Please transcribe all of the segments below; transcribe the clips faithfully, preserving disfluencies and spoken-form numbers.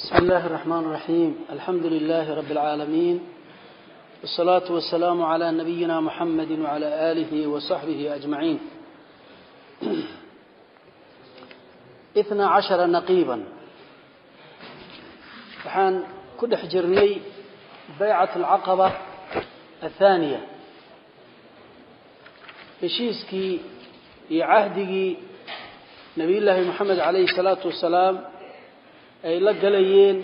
بسم الله الرحمن الرحيم. الحمد لله رب العالمين، والصلاة والسلام على نبينا محمد وعلى آله وصحبه أجمعين. اثنا عشر نقيبا وحان كل حجرني بيعة العقبة الثانية هشيسكي يعهدي نبي الله محمد عليه الصلاة والسلام ay la galayeen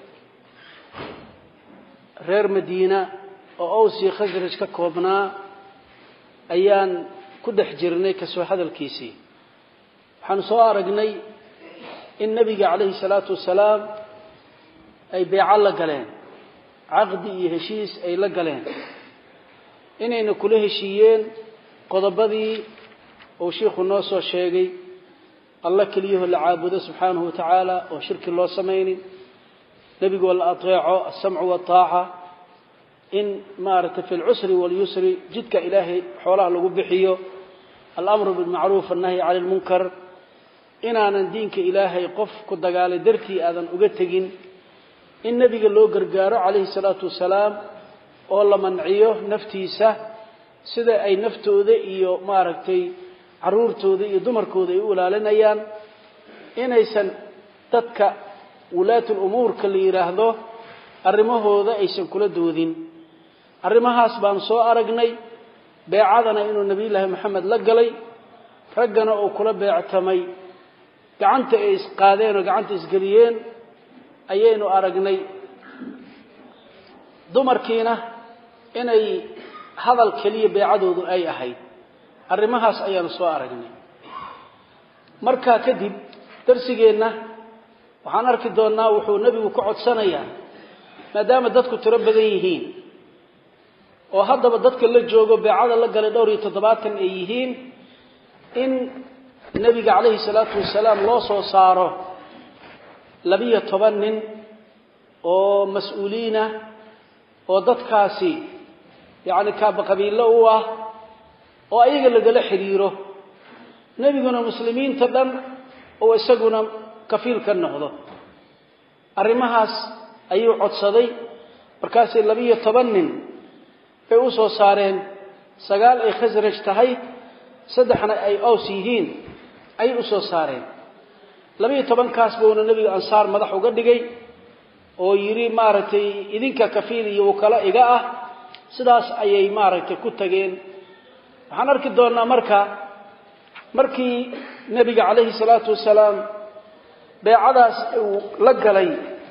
reer Madiina oo Awsi Khazraj ka koobnaa ayaan ku dhex jirnay ka soo hadalkiisii. waxaan soo aragnay in nabiga calayhi salaatu wasalaam ay beeca la galeen, aqdi iyo heshiis ay la galeen, inayna kula heshiiyeen qodobadii oo sheekhu noo soo sheegay. الله كليه العابد سبحانه وتعالى وشرك الله سمين نبي قول أطيعه السمع والطاعة إن مارت في العسر واليسر جدك إلهي حوله لقبحيه الأمر بالمعروف والنهي عن المنكر إن أنا ندينك إلهي قف كنت قال درتي أذن أقتقين إن نبي قال له قرقاره عليه الصلاة والسلام والله منعيه نفتيسه سيدا أي نفتو ذي إيو ماركتي caruurtooda iyo dumarkooda ay u ilaalinayaan inaysan dadka wulaatul umuurka la yiraahdo arrimahooda aysan kula doodin. arrimahaas baan soo aragnay beecadana inuu nabi ilaahay maxamed la galay, raggana oo kula beectamay, gacanta ay isqaadeen oo gacanta isgaliyeen ayaynu aragnay. dumarkiina inay hadal kaliya beecadoodu ay ahayd. arrimahaas ayaan soo aragnay. marka kadib darsigeena waxaan arki doonaa wuxuu nabigu ku codsanayaa maadaama dadku tiro badan yihiin oo haddaba dadka la joogo beecada la galay dhowr iyo toddobaatan ay yihiin in nabiga calayhi salaatu wasalaam loo soo saaro laba iyo toban nin oo mas'uuliina oo dadkaasi yaani ka qabiilo u ah oo ayaga lagala xiriiro nabiguna muslimiinta dhan oo isaguna kafiil ka noqdo. arrimahaas ayuu codsaday. markaas laba iyo toban nin ay u soo saareen, sagaal ay Khazraj tahay, saddexna ay Aws yihiin ay u soo saareen. laba iyo toban kaas buu nabiga ansaar madax uga dhigay oo yiri maaragtay idinka kafiil iyo kala iga ah. sidaas ayay maaragtay ku tageen. waxaan arki doonaa marka markii nabiga calayhi salaatu wasalaam beecadaas uu la galay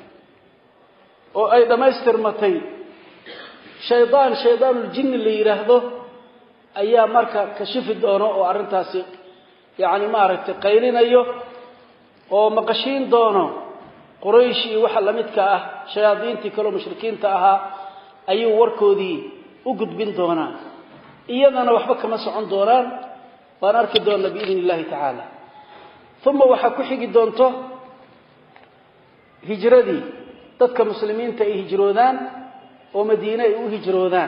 oo ay dhamaystirmatay, shaydaan shaydaanul jinni la yiraahdo ayaa marka kashifi doono oo arintaasi yaani maaragtay qaylinayo oo maqashiin doono quraysh iyo waxa la midka ah shayaadiintii kale mushrikiinta ahaa ayuu warkoodii u gudbin doonaa. iyadana waxba kama socon doonaan. waan arki doonaa biidin illaahi tacaala. thumma waxa ku xigi doonto hijradii, dadka muslimiinta ay hijroodaan oo Madiina ay u hijroodaan.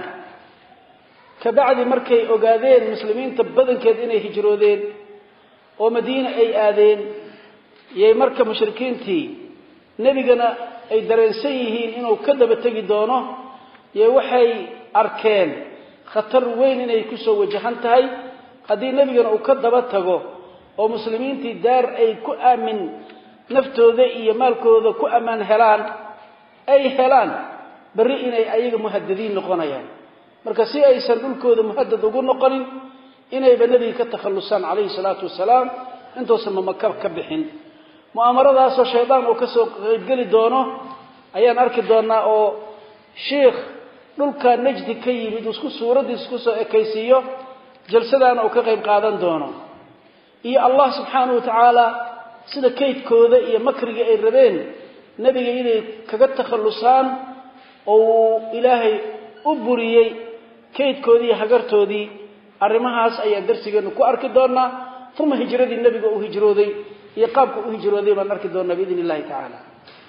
ka bacdi markay ogaadeen muslimiinta badankeed inay hijroodeen oo Madiina ay aadeen, yey marka mushrikiintii nabigana ay dareensan yihiin inuu ka daba tagi doono, yey waxay arkeen khatar weyn inay ku soo wajahan tahay hadii nabigana uu ka daba tago oo muslimiintii daar ay ku aamin naftooda iyo maalkooda ku amaan helaan ay helaan bari inay ayaga muhaddadiin noqonayaan. marka si aysan dhulkooda muhaddad ugu noqonin inay nabiga ka takhalusan calayhi salaatu wasalaam intoosan Makka ka bixin. mu'amaradaas oo shaydaan uu ka soo qaybgali doono ayaan arki doonaa oo sheekh dhulka Najd ka yimid isku suuradiis ku soo ekaysiyo jalsadana uu ka qayb qaadan doono. iyo Allah subhanahu wa ta'ala sida kaydkooda iyo makriga ay rabeen nabiga inay kaga takhalusaan oo Ilaahay u buriyay kaydkoodii hagartoodii. arrimahaas ayaa darsigeena ku arki doonaa. thumma hijradii nabiga uu hijrooday iyo qaabka uu hijrooday baan arki doonaa biidin illaahi ta'ala.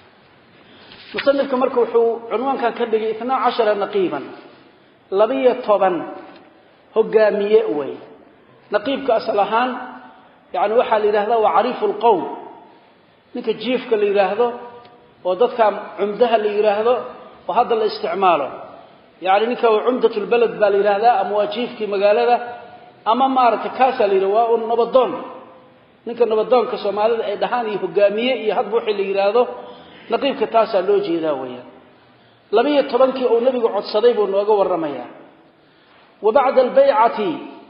مصنفك marka wuxuu cinwaankan ka dhigay اثنا عشر naqiiban, laba iyo toban hogaamiye way. naqiibka asal ahaan yaani waxa la yiraahdaa waa ariiful qawm, ninka jiifka la yiraahdo oo dadka cumdaha la yiraahdo oo hadda la isticmaalo yaani ninka cumdatul balad baa la yiraahdaa ama wajiifki magaalada ama maarta kaasa la yiraahdo waa nabadoon ninka nabadoonka Soomaalida ay dhahaan iyo hogaamiye iyo hadba wixii la yiraahdo naqiibka taasa loo jeedaa weeyaan laba iyo tobankii oo nabigu codsaday buu nooga waramayaa وبعد البيعة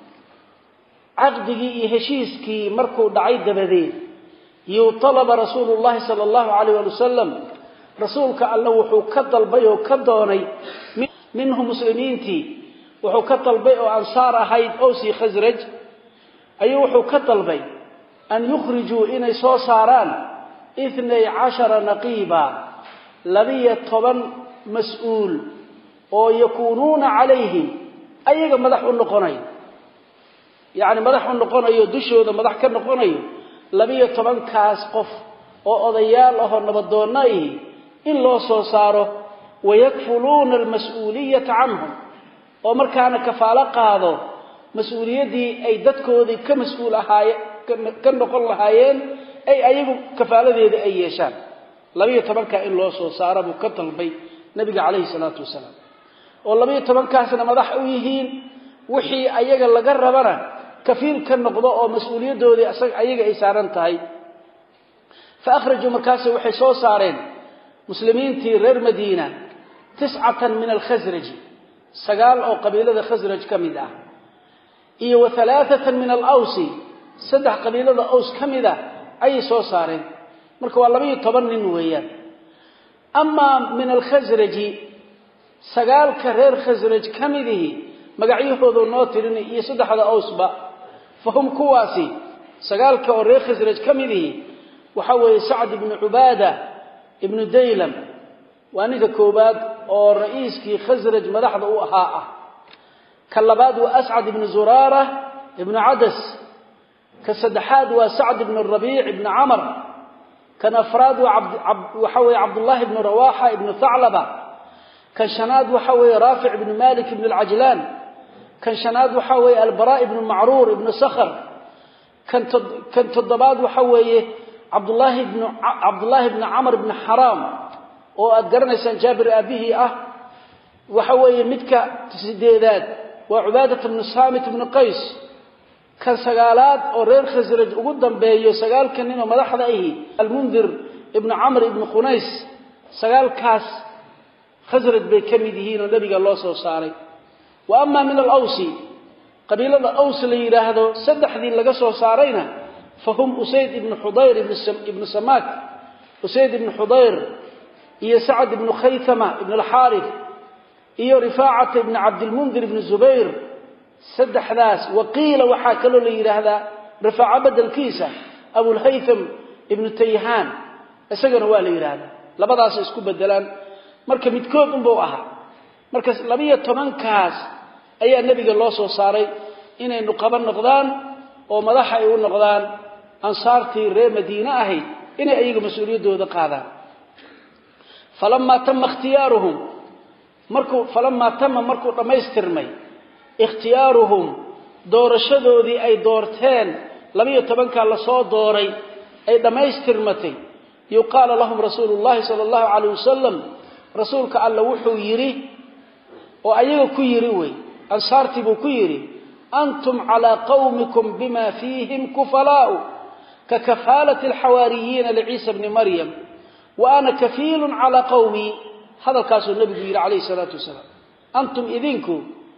عقده هشيسكي مركو دعي دبدين يطلب رسول الله صلى الله عليه وسلم رسولك الله وحو كدل بيو كدوني منهم مسلمين تي وحو كدل بيو أنصار هيد أوسي خزرج أي وحو كدل بي أن يخرجوا إني صوصاران اثني عشر نقيبا لذي طبا مسؤول ويكونون عليهم ayaga madax u noqonay yaani madax u noqonayo dushooda madax ka noqonayo laba iyo toban kaas qof oo odayaal ah oo nabadoonay in loo soo saaro wayakfuluna almas'uuliyata anhum oo markaana kafaala qaado mas'uuliyadii ay dadkoodii ka mas'uul ahaayeen ka noqon lahaayeen ay ayagu kafaaladeeda ay yeeshaan laba iyo toban ka in loo soo saaro buu ka talbay nabiga kaleey salaatu wasalaam oo laba iyo toban kaasna madax u yihiin wixii ayaga laga rabana kafiil ka noqdo oo mas'uuliyadoodii asaga ayaga ay saaran tahay fa akhraju markaas waxay soo saareen muslimiintii reer Madiina tis'atan min al-Khazraj sagaal oo qabiilada Khazraj kamid ah iyo wa thalathatan min al-Aws saddex qabiilada Aws kamid ah ay soo saareen marka waa laba iyo toban nin weeyaan amma min al-Khazraj sagaalka reer Khazraj kamidihi magacyahoodu noo tirin iyo saddexda Awsba fahum kuwaasi sagaalka oo reer Khazraj kamidihi waxa weeye Sa'd ibn Ubada ibn Daylam waaniga koobaad oo ra'iiskii Khazraj madaxda u ahaa ah kalabaad waa As'ad ibn Zurara ibn Adas ka saddexaad waa Sa'd ibn Rabi' ibn Amr kan afraad waa waxa weeye Abdullah ibn Rawaha ibn Tha'laba كان شناد وحوي رافع بن مالك بن العجلان كان شناد وحوي البراء بن معرور بن صخر كان كان تضباد وحوي عبد الله بن عبد الله بن عمرو بن حرام وأقرنا سان جابر أبيه أه وحوي متك تسديدات وعبادة بن صامت بن قيس كان سقالات ورير خزرج وقدم بيه سقال كان مدحض إيه المنذر ابن عمرو بن خنيس سقال كاس خزرج بكمدهين النبي الله صلى الله عليه وسلم وأما من الأوس قبيلة الأوس اللي يراهدوا سدح ذي اللي قصوا صارينا فهم أسيد بن حضير بن سماك أسيد بن حضير إيا سعد بن خيثمة بن الحارث إيا رفاعة بن عبد المنذر بن الزبير سدح ناس وقيل وحاكلوا اللي يراهدا رفاعة بدل كيسة أبو الهيثم ابن تيهان أسجنوا والي يراهدا لبضاس اسكو بدلان marka midkood un buu ahaa marka laba iyo toban kaas ayaa nabiga loo soo saaray inay nuqaban noqdaan oo madax ay u noqdaan ansaartii reer Madiina ahayd inay ayaga mas'uuliyadooda qaadaan falamma tamma ikhtiyaaruhum markuu falamma tamma markuu dhameystirmay ikhtiyaaruhum doorashadoodii ay doorteen laba iyo toban ka la soo dooray ay dhameystirmatay yuqaal lahum rasuulullaahi sallallahu alayhi wasallam rasuulka alla wuxuu yiri oo ayaga ku yiri way ansaartii buu ku yiri antum ala qawmikum bima fihim kufalaa'u ka kafaalati alhawariyin li'isa ibn maryam wa ana kafiilun ala qawmi hada kaasu nabiga yiri alayhi salatu wasalam antum idinku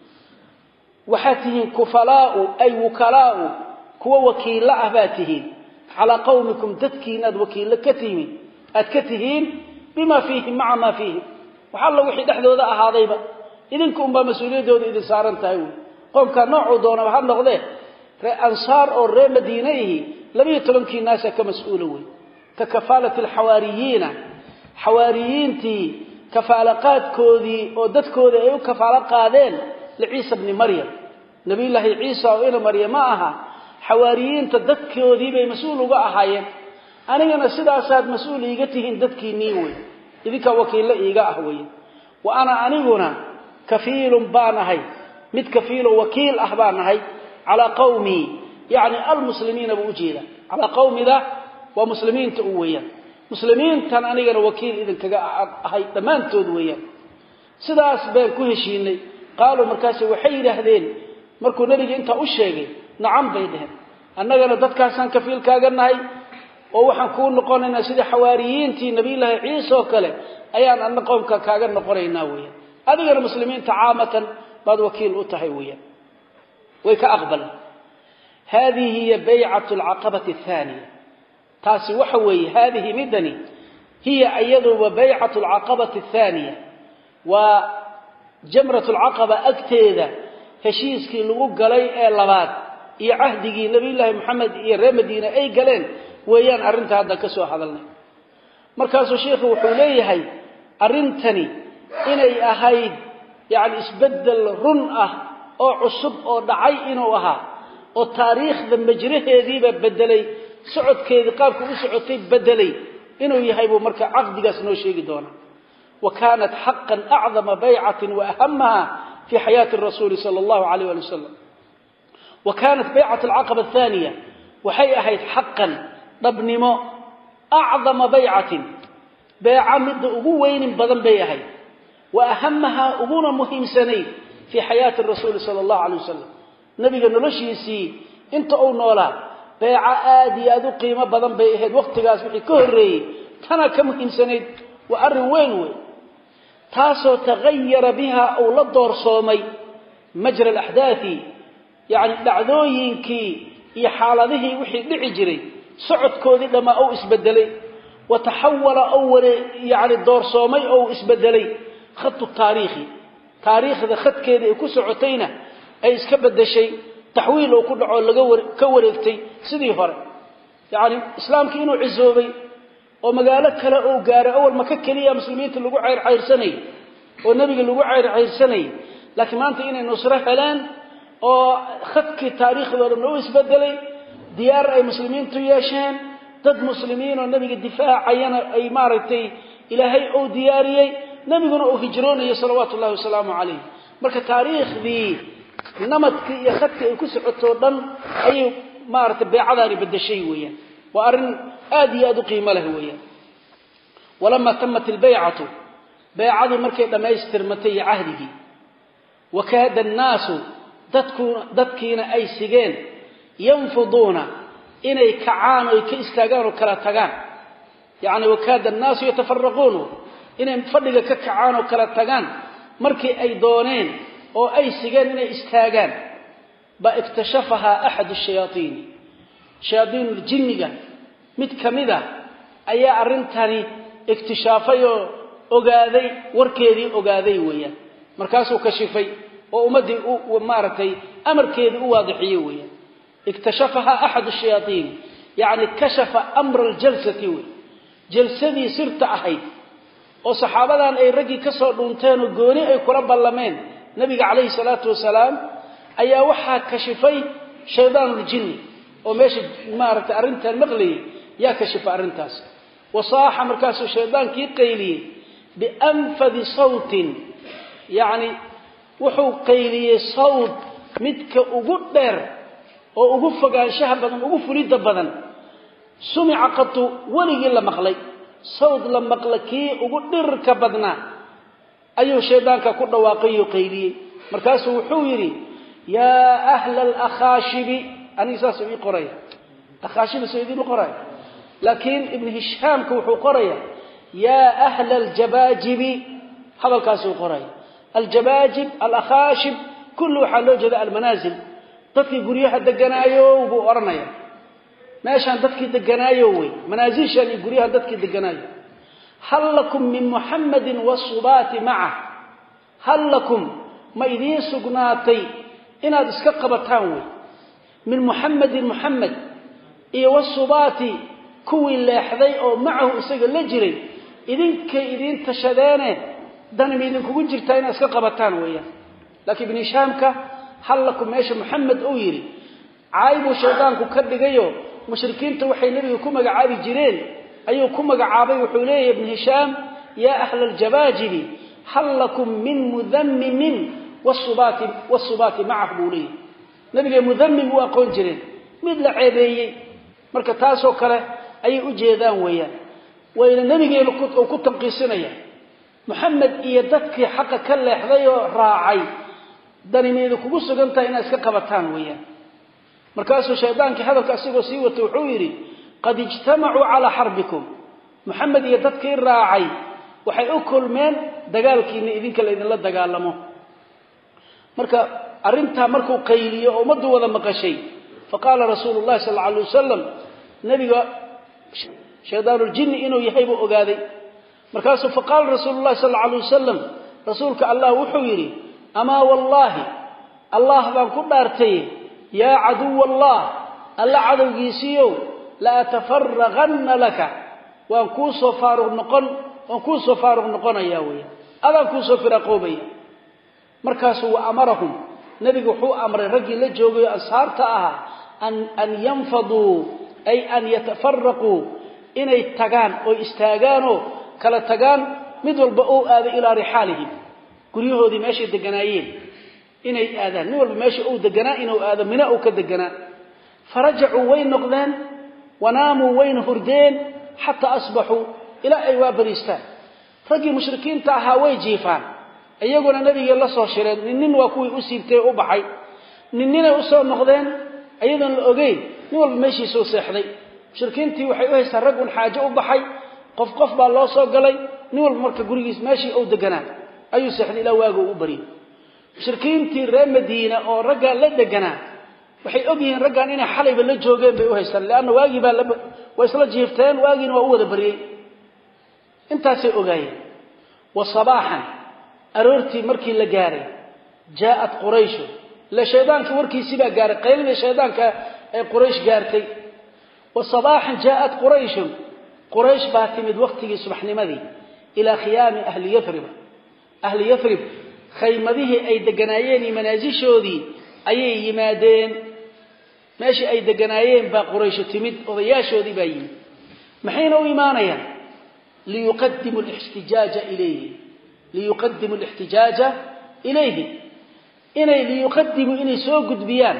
waxatihin kufalaa'u ay wukalaa'u kuwa wakiila ahbaatihin ala qawmikum dadkiinad wakiila katimi adkatihin بما فيه مع ما فيه وحال وحي دخدودا ahaadayba idinku umba mas'uuliyadooda idin saaran tahay qoom ka nooc doona waxa noqday ree ansaar oo ree Madiinahi laba iyo toban kii naas ka mas'uul way ka kafaalati alhawariyiina hawariyiinti kafaalaqaadkoodii oo dadkooda ay u kafaala qaadeen liisa ibn maryam nabi ilaahi ciisa oo ina maryam aha hawariyiinta dadkoodii bay mas'uul uga ahaayeen anigana sidaasaad mas'uul iiga tihiin dadkiinii way idinka wakiil iiga ah way wa ana aniguna kafiilun baanahay mid kafiilo wakiil ah baanahay ala qawmi yani almuslimiina buujida ala qawmi da wa muslimiinta u weeyaan muslimiintan anigana wakiil idin kaga ahay dhamaantood weeyaan sidaas baan ku heshiinay qaalu markaas waxay yiraahdeen markuu nabiga inta u sheegay nacam bay dhaheen annagana dadkaasan kafiil kaaga nahay oo waxaan ku noqonaynaa sida xawaariyiintii nabi ilaahay ciise oo kale ayaan anna qoomka kaaga noqonaynaa weeyaan adigana muslimiinta caamatan baad wakiil u tahay weeyaan way ka aqbal هذه هي بيعة العقبة الثانية تاسي وحوي هذه مدني هي أيضا وبيعة العقبة الثانية وجمرة العقبة أكتيدة هشيسكي لغو قلي أي لباد إي عهدي نبي الله محمد إي رمدين أي قلين ويان أرنت هذا كسوة حضلنا مركز الشيخ وحوليه هاي أرنتني إني أهيد يعني اسبدل رنأة أو عصب أو دعي إنو أها oo taariikhda majraheediiba bedelay socodkeedii qaabku u socotay bedelay inuu yahay buu marka aqdigaas noo sheegi doona وكانت حقا أعظم بيعة وأهمها في حياة الرسول صلى الله عليه وسلم وكانت بيعة العقبة الثانية وحي أهيت حقا ضبنمو أعظم بيعة بيعة مد أبوين بدن بيهي وأهمها أبونا مهم سنين في حياة الرسول صلى الله عليه وسلم nabiga noloshiisii inta uu noolaa beeca aad iyo aad u qiimo badan bay ahayd waqtigaas wixii ka horeeyay tana ka muhiimsanayd waa arin weyn weyn taasoo tagayara biha oo la doorsoomay majra al-ahdathi yani dhacdooyinkii iyo xaaladihii wixii dhici jiray socodkoodii dhama oo isbedelay wa tahawala awwal yani doorsoomay oo isbedelay khatt taariikhi taariikhda khadkeeda ay ku socotayna ay iska bedeshay taxwiil oo ku dhaco laga ka wareegtay sidii hore yaani islaamku inuu cizoobay oo magaalo kale oo gaaray awal ma ka kaliya muslimiinta lagu cayr cayrsanay oo nabiga lagu cayr cayrsanay laakiin maanta inay nusra helaan oo khadkii taariikhdooda noo isbedelay diyaar ay muslimiintu yeesheen dad muslimiin oo nabiga difaacayana ay maaragtay ilaahay oo diyaariyay nabiguna oo hijroonay sallallahu alayhi wasallam alayhi marka taariikhdii namadkii iyo khadkii ay ku socoto dhan ay maarta beecadaani bedeshay weeyaan waa arin aad iyo aad u qiimo leh weeyaan ولما تمت البيعه بيعه markay dhameystirmatay ahdihi وكاد الناس dadku dadkiina ay sigeen yanfuduna inay kacaan oo ka istaagaan oo kala tagaan yaani وكاد الناس يتفرقون inay fadhiga ka kacaan oo kala tagaan markii ay dooneen oo ay sigeen inay istaagaan ba iktashafaha ahad ash-shayatin shayatin al-jinniga mid kamida ayaa arintani iktishaafay ogaaday warkeedii ogaaday weeyaan markaas uu kashifay oo umadii uu maaratay amarkeedii uu waadixiyay weeyaan iktashafaha ahad ash-shayatin yani kashafa amr al-jalsati jalsadii sirta ahayd oo saxaabadan ay ragi ka soo dhunteen oo gooni ay kula ballameen nabiga kaleey salaatu wasalaam ayaa waxa kashifay shaydaanul jinni oo meesha maarta arintan maqlay yaa kashifa arintaas wasaaha markaas shaydaankii qayliyay bi anfadi sawtin yaani wuxuu qayliyay sawt midka ugu dheer oo ugu fogaanshaha badan ugu fulida badan sumi'a qatu waligi la maqlay sawd la maqlaki ugu dhirka badna ayuu shaydaanka ku dhawaaqay oo qayliyay markaas wuxuu yiri ya ahla al-akhashib anisa soo qoray akhashib soo idin qoray laakiin ibn hisham ku wuxuu qoray ya ahla al-jabajib hadalkaas uu qoray al-jabajib al-akhashib kullu halu jada al-manazil dadkii guryaha deganaayo uu oranaya meeshan dadkii deganaayo way manaazishan guryaha dadkii deganaayo hal lakum min muhammadin was-subati ma'a hal lakum ma idin sugnaatay inaad iska qabataan way min muhammadin muhammad iyo was-subati kuwi leexday oo macahu isaga la jiray idinka idin tashadeene dan idin kugu jirtaa inaad iska qabataan weeyaan laakiin ibn hishamka hal lakum meesha muhammad oo yiri caybu shaydaanku ka dhigayo mushrikiinta waxay nabiga ku magacaabi jireen ayuu ku magacaabay wuxuu leeyahay ibn hisham ya ahla al-jabajib hal lakum min mudhammimin was-subati was-subati ma'ahu li nabiga mudhammim waa aqoon jireen mid la ceebeeyay marka taas oo kale ay u jeedaan weeyaan wayna nabigeena ku ku tanqiisinaya محمد iyo dadkii xaq ka leexday oo raacay danimeedu kugu sugantay in iska qabataan weeyaan markaasuu shaydaankii hadalka asigoo sii wato wuxuu yiri qad ijtama'u ala harbikum محمد iyo dadkii raacay waxay u kulmeen dagaalkiina idinka la idin la dagaalamo marka arinta markuu qayliyo oo umadu wada maqashay faqala rasuulullah sallallahu alayhi wasallam nabiga shaydaanul jinni inuu yahay buu ogaaday markaas faqal rasuulullah sallallahu alayhi wasallam rasuulka allah wuxuu yiri ama wallahi allah baan ku dhaartay ya adu wallah alla adawgiisiyo la tafarraghanna laka wa ku soo faaruq noqon wa ku soo faaruq noqonaya weey adan ku soo firaqoobay markaas uu amarahum nabigu wuxuu amray ragii la joogay ashaarta ah an an yanfadu ay an yatafarraqu inay tagaan oo istaagaano kala tagaan mid walba oo aado ila rixaalihim guriyahoodii meesha deganaayeen inay aadaan mid walba meesha uu deganaa inuu aado mina uu ka deganaa faraja'u way noqdeen wanaamu wayn hurdeen hatta asbahu ila ay waabristaan ragii mushrikiinta ahaa way jiifaan ayaguna nabiga la soo shireen nin waa kuwii u siibtay u baxay ninina u soo noqdeen ayadan la ogeey nin walba meeshii soo seexday mushrikiintii waxay u haystaan rag un xaajo u baxay qof qof baa loo soo galay nin walba marka gurigiis meeshii uu deganaa ayuu seexday ilaa waagu u bari mushrikiintii reer Madiina oo ragga la deganaa waxay ogyihiin raggan inay xalayba la joogeen bay u haystaan laana waagi baa la way isla jiifteen waagina waa u wada bariyay intaasay ogaayeen wa sabahan aroortii markii la gaaray jaa'at quraysh la shaydaanka warkiisii baa gaaray qaylada shaydaanka ee quraysh gaartay wa sabahan jaa'at quraysh quraysh baa timid waqtigii subaxnimadii ila khiyam ahli yathrib ahli yathrib khaymadihii ay deganaayeen manaasishoodii ayay yimaadeen meeshii ay deganaayeen baa quraysh timid odayaashoodii baa yimid maxayna u iimaanayaan liyuqaddimu al-ihtijaja ilayhi liyuqaddimu al-ihtijaja ilayhi inay liyuqaddimu inay soo gudbiyaan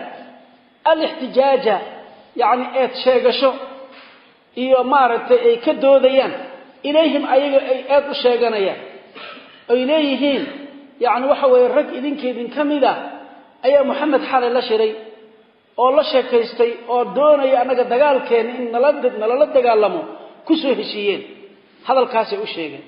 al-ihtijaja yani eed sheegasho iyo maaragtay ay ka doodayaan ilayhim ayaga ay aad u sheeganayaan ay leeyihiin yani waxa way rag idinkeedin kamida ayaa Muhammad xalay la shiray oo la sheekaystay oo doonaya anaga dagaalkeen in nala nala dagaalamo ku soo heshiiyeen hadalkaas ay u sheegeen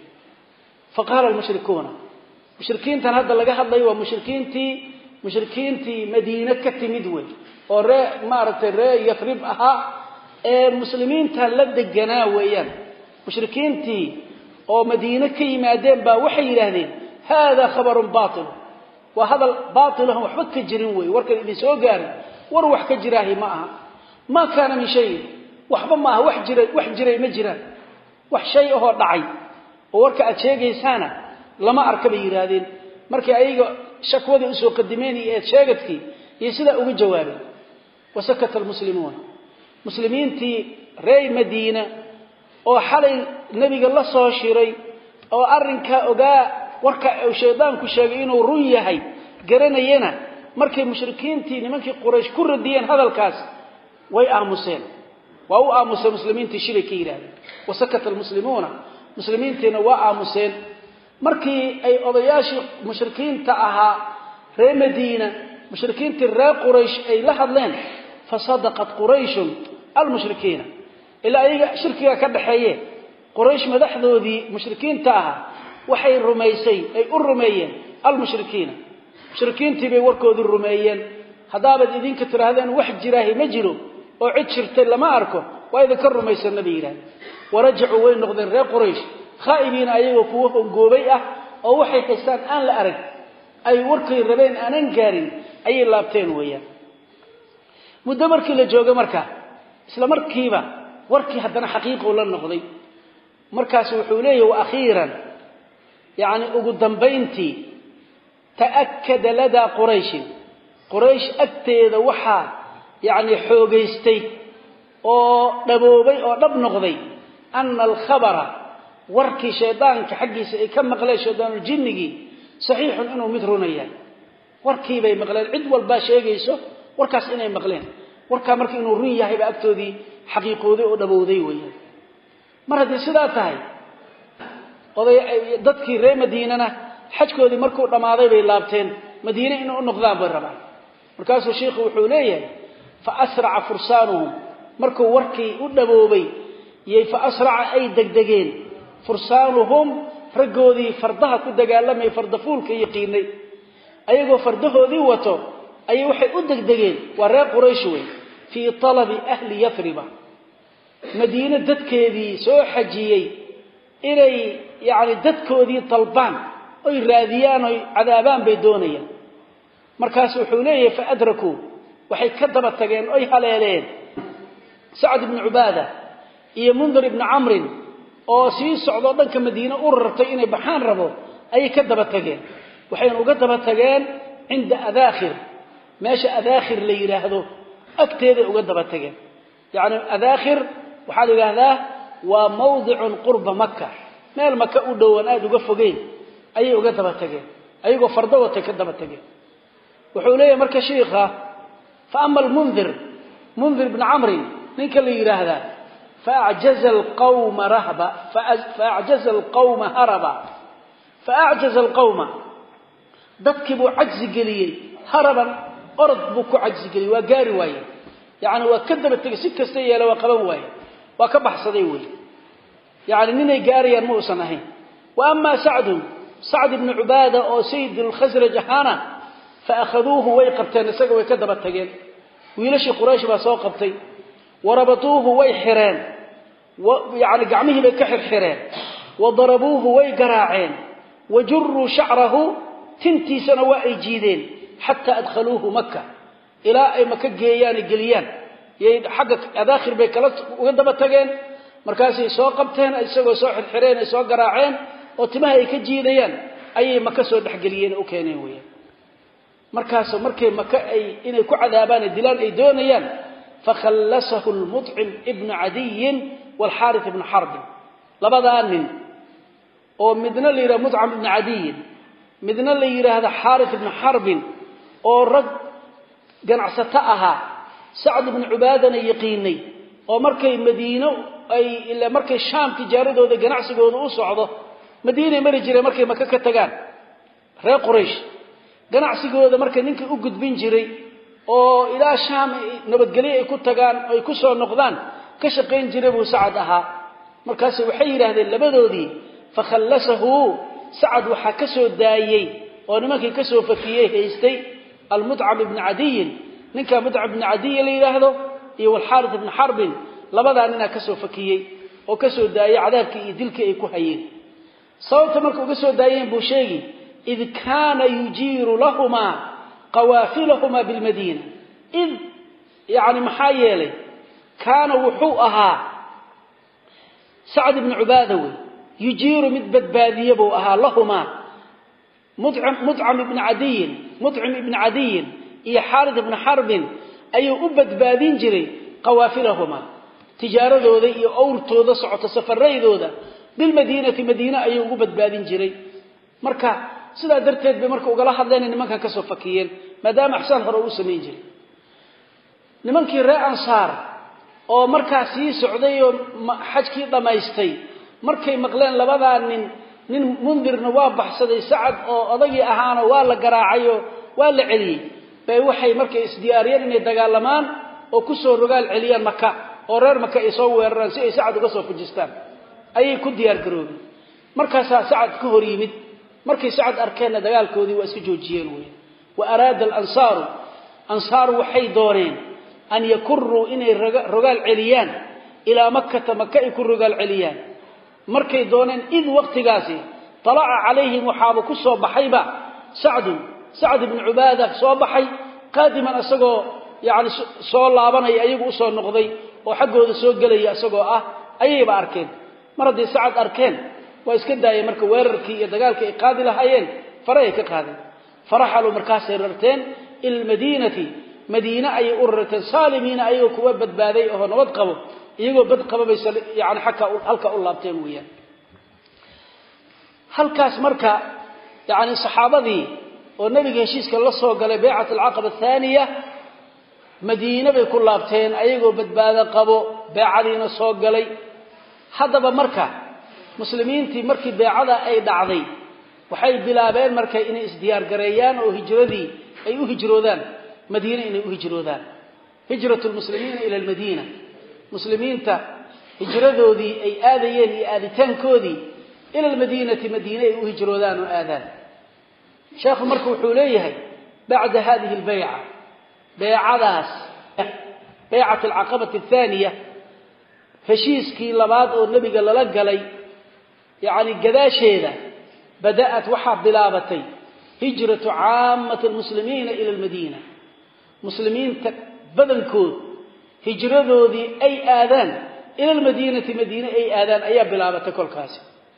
faqala al-mushrikuuna mushrikiintan hadda laga hadlay waa mushrikiintii mushrikiintii Madiina ka timid way oo ree maaragtay ree Yathrib aha ee muslimiinta la deganaa weeyaan mushrikiintii oo Madiina ka yimaadeen baa waxay yiraahdeen hada khabarun baatil wa hada baatil hum waxba ka jirin way warkan idin soo gaaray war wax ka jiraahi ma aha ma kana min shay waxba ma aha wax jiray wax jiray ma jiraan wax shay oo dhacay oo warka aad sheegaysaana lama arkaba yiraahdeen markii ayaga shakwada u soo qadimeen ee sheegadkii iyo sida ugu jawaabay wasakata almuslimuuna muslimiintii reey Madiina oo xalay nabiga la soo shiray oo arinka ogaa warka uu shaydaanku sheegay inuu run yahay garanayna markay mushrikiintii nimankii quraysh ku radiyeen hadalkaas way aamuseen waa u aamusay muslimiintii shilay ka yiraahdeen wasakata almuslimuuna muslimiintiina waa aamuseen markii ay odayaashii mushrikiinta ahaa reer Madiina mushrikiintii reer quraysh ay la hadleen fasadaqat quraysh almushrikiina ila ay shirkiga ka dhaxeeyeen quraysh madaxdoodii mushrikiinta ahaa waxay rumaysay ay u rumeeyeen almushrikiina mushrikiintii bay warkoodii rumeeyeen hadaabad idinka tiraahdeen wax jiraahi ma jiro oo cid jirtay lama arko waa idinka rumaysan nabiga warajuu way noqdeen reer quraysh khaa'ibiin ayagoo kuwa hongoobay ah oo waxay haystaan aan la arag ay warkay rabeen aanan gaarin ayay laabteen weeyaan muddo markii la joogo marka isla markiiba warkii haddana xaqiiqo la noqday markaas wuxuu leeyahay wa akhiran yani ugu dambayntii تأكد لدى قريش قريش أكتيد وحا يعني حوغيستي أو دبوبي أو دب نغضي أن الخبر وركي شيطان كحقي كم مغلي شيطان الجنجي صحيح إنه مثرونيا وركي بي مغلين عد والباش يجيسو وركاس إنه مغلين وركا مركي إنه ريا هيبا أكتودي حقيقودي ودبوذي ويا mar haddii sidaa tahay oday dadkii reer madiinana xajkoodii markuu dhamaaday bay laabteen madiina inay u noqdaan bay rabaan markaasuu sheekhu wuxuu leeyahay fa asraca fursaanuhum markuu warkii u dhaboobay yay fa asraca ay degdegeen fursaanuhum raggoodii fardaha ku dagaalamay fardafuulka yaqiinay ayagoo fardahoodii wato ayay waxay u degdegeen waa reer quraysh wey fii talabi ahli yathriba madiina dadkeedii soo xajiyey inay yani dadkoodii dalbaan oy raadiyaan oy cadaabaan bay doonayaan markaas wuxuu leeyahay fa adrakuu waxay ka daba tageen oy haleeleen sacd ibn cubaada iyo mundir ibn camrin oo sii socdo dhanka madiina u rartay inay baxaan rabo ayay ka daba tageen waxayna uga daba tageen cinda adaakhir meesha adaakhir la yiraahdo agteeda uga daba tageen yani adaakhir waxaa la yiraahdaa waa mawdicun qurba makka meel makka u dhowan aad uga fogeyn ayay uga daba tageen ayagoo fardo watay ka daba tageen wuxuu leeyahay marka sheekha fa ama almundir mundir ibn camrin ninka la yiraahdaa فأعجز القوم رهبا فأعجز القوم هربا فأعجز القوم ضدكبوا عجز قليل هربا أرض بكو عجز قليل وقاري واي يعني وكذب التقسيك السيئة وقبوا واي وكبح صديوي يعني نيني قاري الموسى نهي وأما سعد سعد بن عبادة أو سيد الخزرج هانا فأخذوه ويقبتين سقوا ويكذب التقين ويلشي قريش بسوقبتين وربطوه ويحرين يعني قعمه بكحر حرين وضربوه ويقراعين وجروا شعره تنتي سنواء جيدين حتى أدخلوه مكة إلى أي مكة جيان قليان حقك أداخر بيكالات وقدبتين مركاسي سوقبتين أي سوى سوح الحرين أي سوى قراعين وتماه يكجيدين أي مكة سوى بحقليين أوكينيويا مركاسو مركي مكة أي إني كعذابان الدلان أي دونيان فخلصه المطعم ابن عدي والحارث بن حرب لبدا من او مدنا ليره مطعم ابن عدي مدنا ليره هذا حارث بن حرب او رج جنعسته سعد بن عباده يقيني او markay madiino ay ila markay shaam tijaaradooda ganacsigooda u socdo madiina mari jiray markay maka ka tagaan reer quraysh ganacsigooda markay ninka u gudbin jiray oo ilaa shaam nabadgelyo ay ku tagaan oo ay ku soo noqdaan ka shaqeyn jiray buu Sacad ahaa markaas waxay yiraahdeen labadoodii fa khallasahu Sacad waxa ka soo daayay oo nimankii ka soo fakiyay haystay al-Mut'ab ibn Adiy ninka Mut'ab ibn Adiy la yiraahdo iyo al-Harith ibn Harb labadan nina ka soo fakiyay oo ka soo daayay cadaabkii iyo dilkii ay ku hayeen sababta markuu ka soo daayeen buu sheegay id kana yujiru lahumma قوافلهما بالمدينة إذ يعني محايلة كان وحوءها سعد بن عبادوي يجير مدبد باذية بوءها لهما مطعم, مطعم بن عدي مطعم بن عدي إيا حارث بن حرب أي أبد باذين جري قوافلهما تجارة ذوذا إيا أورتو ذا سعوت سفري ذوذا بالمدينة مدينة أي أبد باذين جري مركا sida darteed bay marka uga la hadleen nimanka ka soo fakiyeen maadaama xsan hore uu sameeyay jiray nimankii reer ansaar oo markaas sii socday oo xajkii dhamaystay markay maqleen labadan nin nin mundirna waa baxsaday Sacad oo odagii ahaana waa la garaacay oo waa la celiyay bay waxay markay isdiyaariyeen inay dagaalamaan oo ku soo rogaal celiyaan Makka oo reer Makka ay soo weeraraan si ay Sacad uga soo fujistaan ayay ku diyaar garoobeen markaas Sacad ka hor yimid markay Sacad arkeen dagaalkoodii waa iska joojiyeen way wa araada al-ansar ansar waxay dooneen an yakurru inay rogaal celiyaan ila makkah makka ay ku rogaal celiyaan markay dooneen id waqtigaasi talaa calayhim waxaaba ku soo baxayba Sacd Sacd ibn Ubaada soo baxay qaadiman asagoo yaani soo laabanay ayagu u soo noqday oo xaqooda soo galay asagoo ah ayayba arkeen maradii Sacad arkeen waa iska daayay marka weerarkii iyo dagaalkii ay qaadi lahaayeen faray ka qaadeen faraxalu markaas ay rarteen il madiinati madiina ay u rarteen saalimiina ay kuwa badbaaday oo nabad qabo iyagoo bad qaba bay yaani xaka halka u laabteen weeyaan halkaas marka yaani saxaabadii oo nabiga heshiiska la soo galay bay'at al-aqaba thaniya madiina bay ku laabteen ayagoo badbaado qabo bay'adiina soo galay haddaba marka muslimiintii markii beecada ay dhacday waxay bilaabeen marka inay isdiyaar gareeyaan oo hijradii ay u hijroodaan madiina inay u hijroodaan hijratul muslimiina ila al-madiina muslimiinta hijradoodii ay aadayeen iyo aaditaankoodii ila al-madiinati madiina ay u hijroodaan oo aadaan sheekhu markuu wuxuu leeyahay bacda hadhihi al-bay'a bay'adaas bay'at al-aqabah ath-thaniya heshiiskii labaad oo nabiga lala galay yaani gadaasheeda بدأت وحاب بلابتي هجرة عامة المسلمين إلى المدينة مسلمين بدن كود هجرة ذي أي آذان إلى المدينة مدينة أي آذان أي بلابة كل كاسي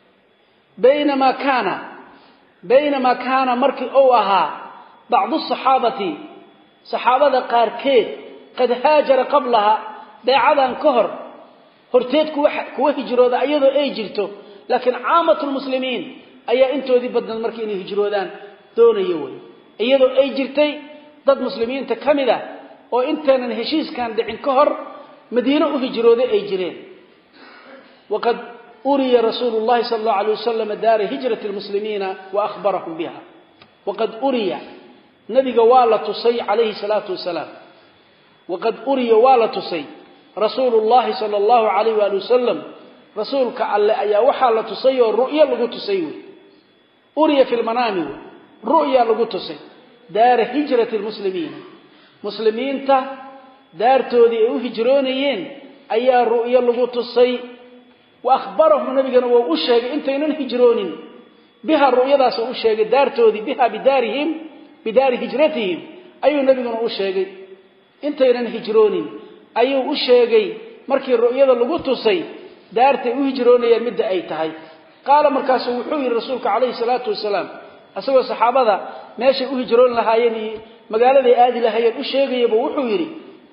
بينما كان بينما كان مركي أوها بعض الصحابة صحابة قاركيد قد هاجر قبلها بعدان كهر هرتيت كوه هجرة ذا أيضا أي جلته لكن عامة المسلمين ayaa intoodii badnaan markii inay hijroodaan doonayay way iyadoo ay jirtay dad muslimiinta kamida oo intaanan heshiiskan dhicin ka hor madiina u hijrooday ay jireen waqad uriya rasuulullaahi sallallahu alayhi wasallam daar hijrati almuslimiina wa akhbarahum biha waqad uriya nabiga wala tusay alayhi salatu wasalaam waqad uriya wala tusay rasuulullaahi sallallahu alayhi wa sallam rasuulka alle ayaa waxa la tusay oo ru'ya lagu tusay أري في المنام رؤيا لقطسي دار هجرة المسلمين مسلمين تا دار تودي هجرونيين أي رؤيا لقطسي وأخبرهم النبي وأشهد أنت إنن هجرونين بها الرؤيا ذا سأشهد دار تودي بها بدارهم بدار هجرتهم أي النبي وأشهد أنت إنن هجرونين أي أشهد مركي الرؤيا ذا لقطسي دار تودي هجرونيين مد أي تهي قال مركز وحوي الرسول عليه الصلاة والسلام أسوى الصحابة ماشي أهجرون لهايين مقالة آدي لهايين أشيغ يبو وحويري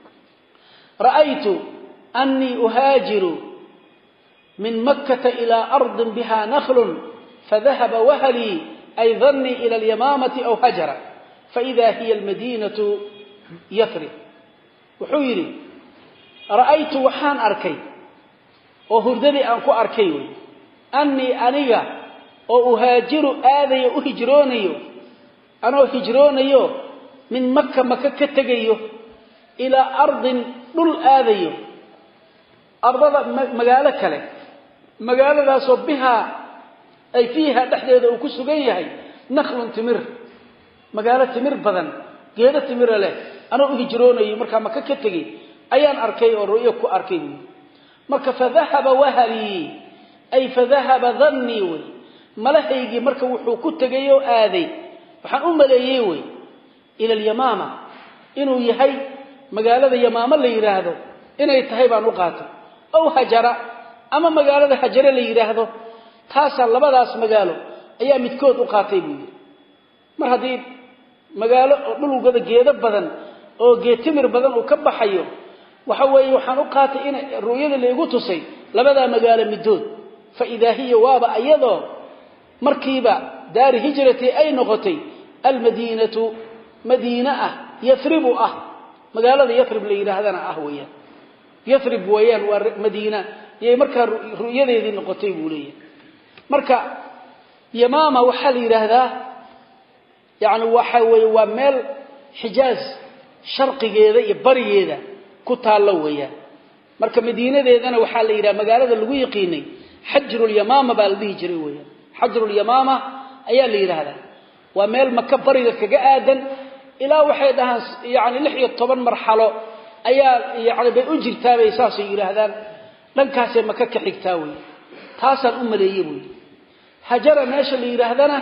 رأيت أني أهاجر من مكة إلى أرض بها نخل فذهب وهلي أي ظني إلى اليمامة أو هجر فإذا هي المدينة يثرب وحويري رأيت وحان أركي وهردني أنكو أركيوي أني أنيا أو أهاجر آذي أهجرونيو أنا أهجرونيو من مكة مكة كتغيو إلى أرض دل آذيو أرض مقالة كله مقالة لا صبها أي فيها تحديد أو كسوغيهي نخل تمر مقالة تمر بدن قيادة تمر له أنا أهجرونيو مركا مكة كتغي أيان أركي أو رؤيكو أركي مركا فذهب وهلي أي فذهب ظني وي ملحيجي مركا وحو كتغيو آذي وحان أم ليوي إلى اليمامة إنو يهي مقالة يمامة اللي يراهدو إنو يتهيب عن وقاته أو هجرة أما مقالة هجرة اللي يراهدو تاسا لبداس مقالو أيام يتكود وقاتي بي مرهدي مقالة نلو قد جيدة بدن أو جيتمر بدن وكبا حيو وحوي وحان وقاتي إن الرؤية اللي يقوتو سي لبدا مقالة مدود فإذا هي وابا أيضا مركبة دار هجرتي أي نغتي المدينة مدينة يثرب أه مقالة يثرب لي هذا أهوية يثرب ويان ومدينة يي مركا رؤية ذي نغتي بولية مركا يمامة وحالي هذا يعني وحوي ومال حجاز شرقي جيدا يبري جيدا كتالوية مركا مدينة ذي أنا وحالي هذا مقالة اللي يقيني حجر اليمامة بالذي جريويا حجر اليمامة أيها اللي هذا وميل مكبر إذا كجاءدا إلى وحيدها يعني لحية طبعا مرحلة أيها يعني بأجر تابع أساسي إلى هذا لن كاسي مكك حكتاوي تاسا الأمة ليبوي هجر ماشي اللي إلى هذا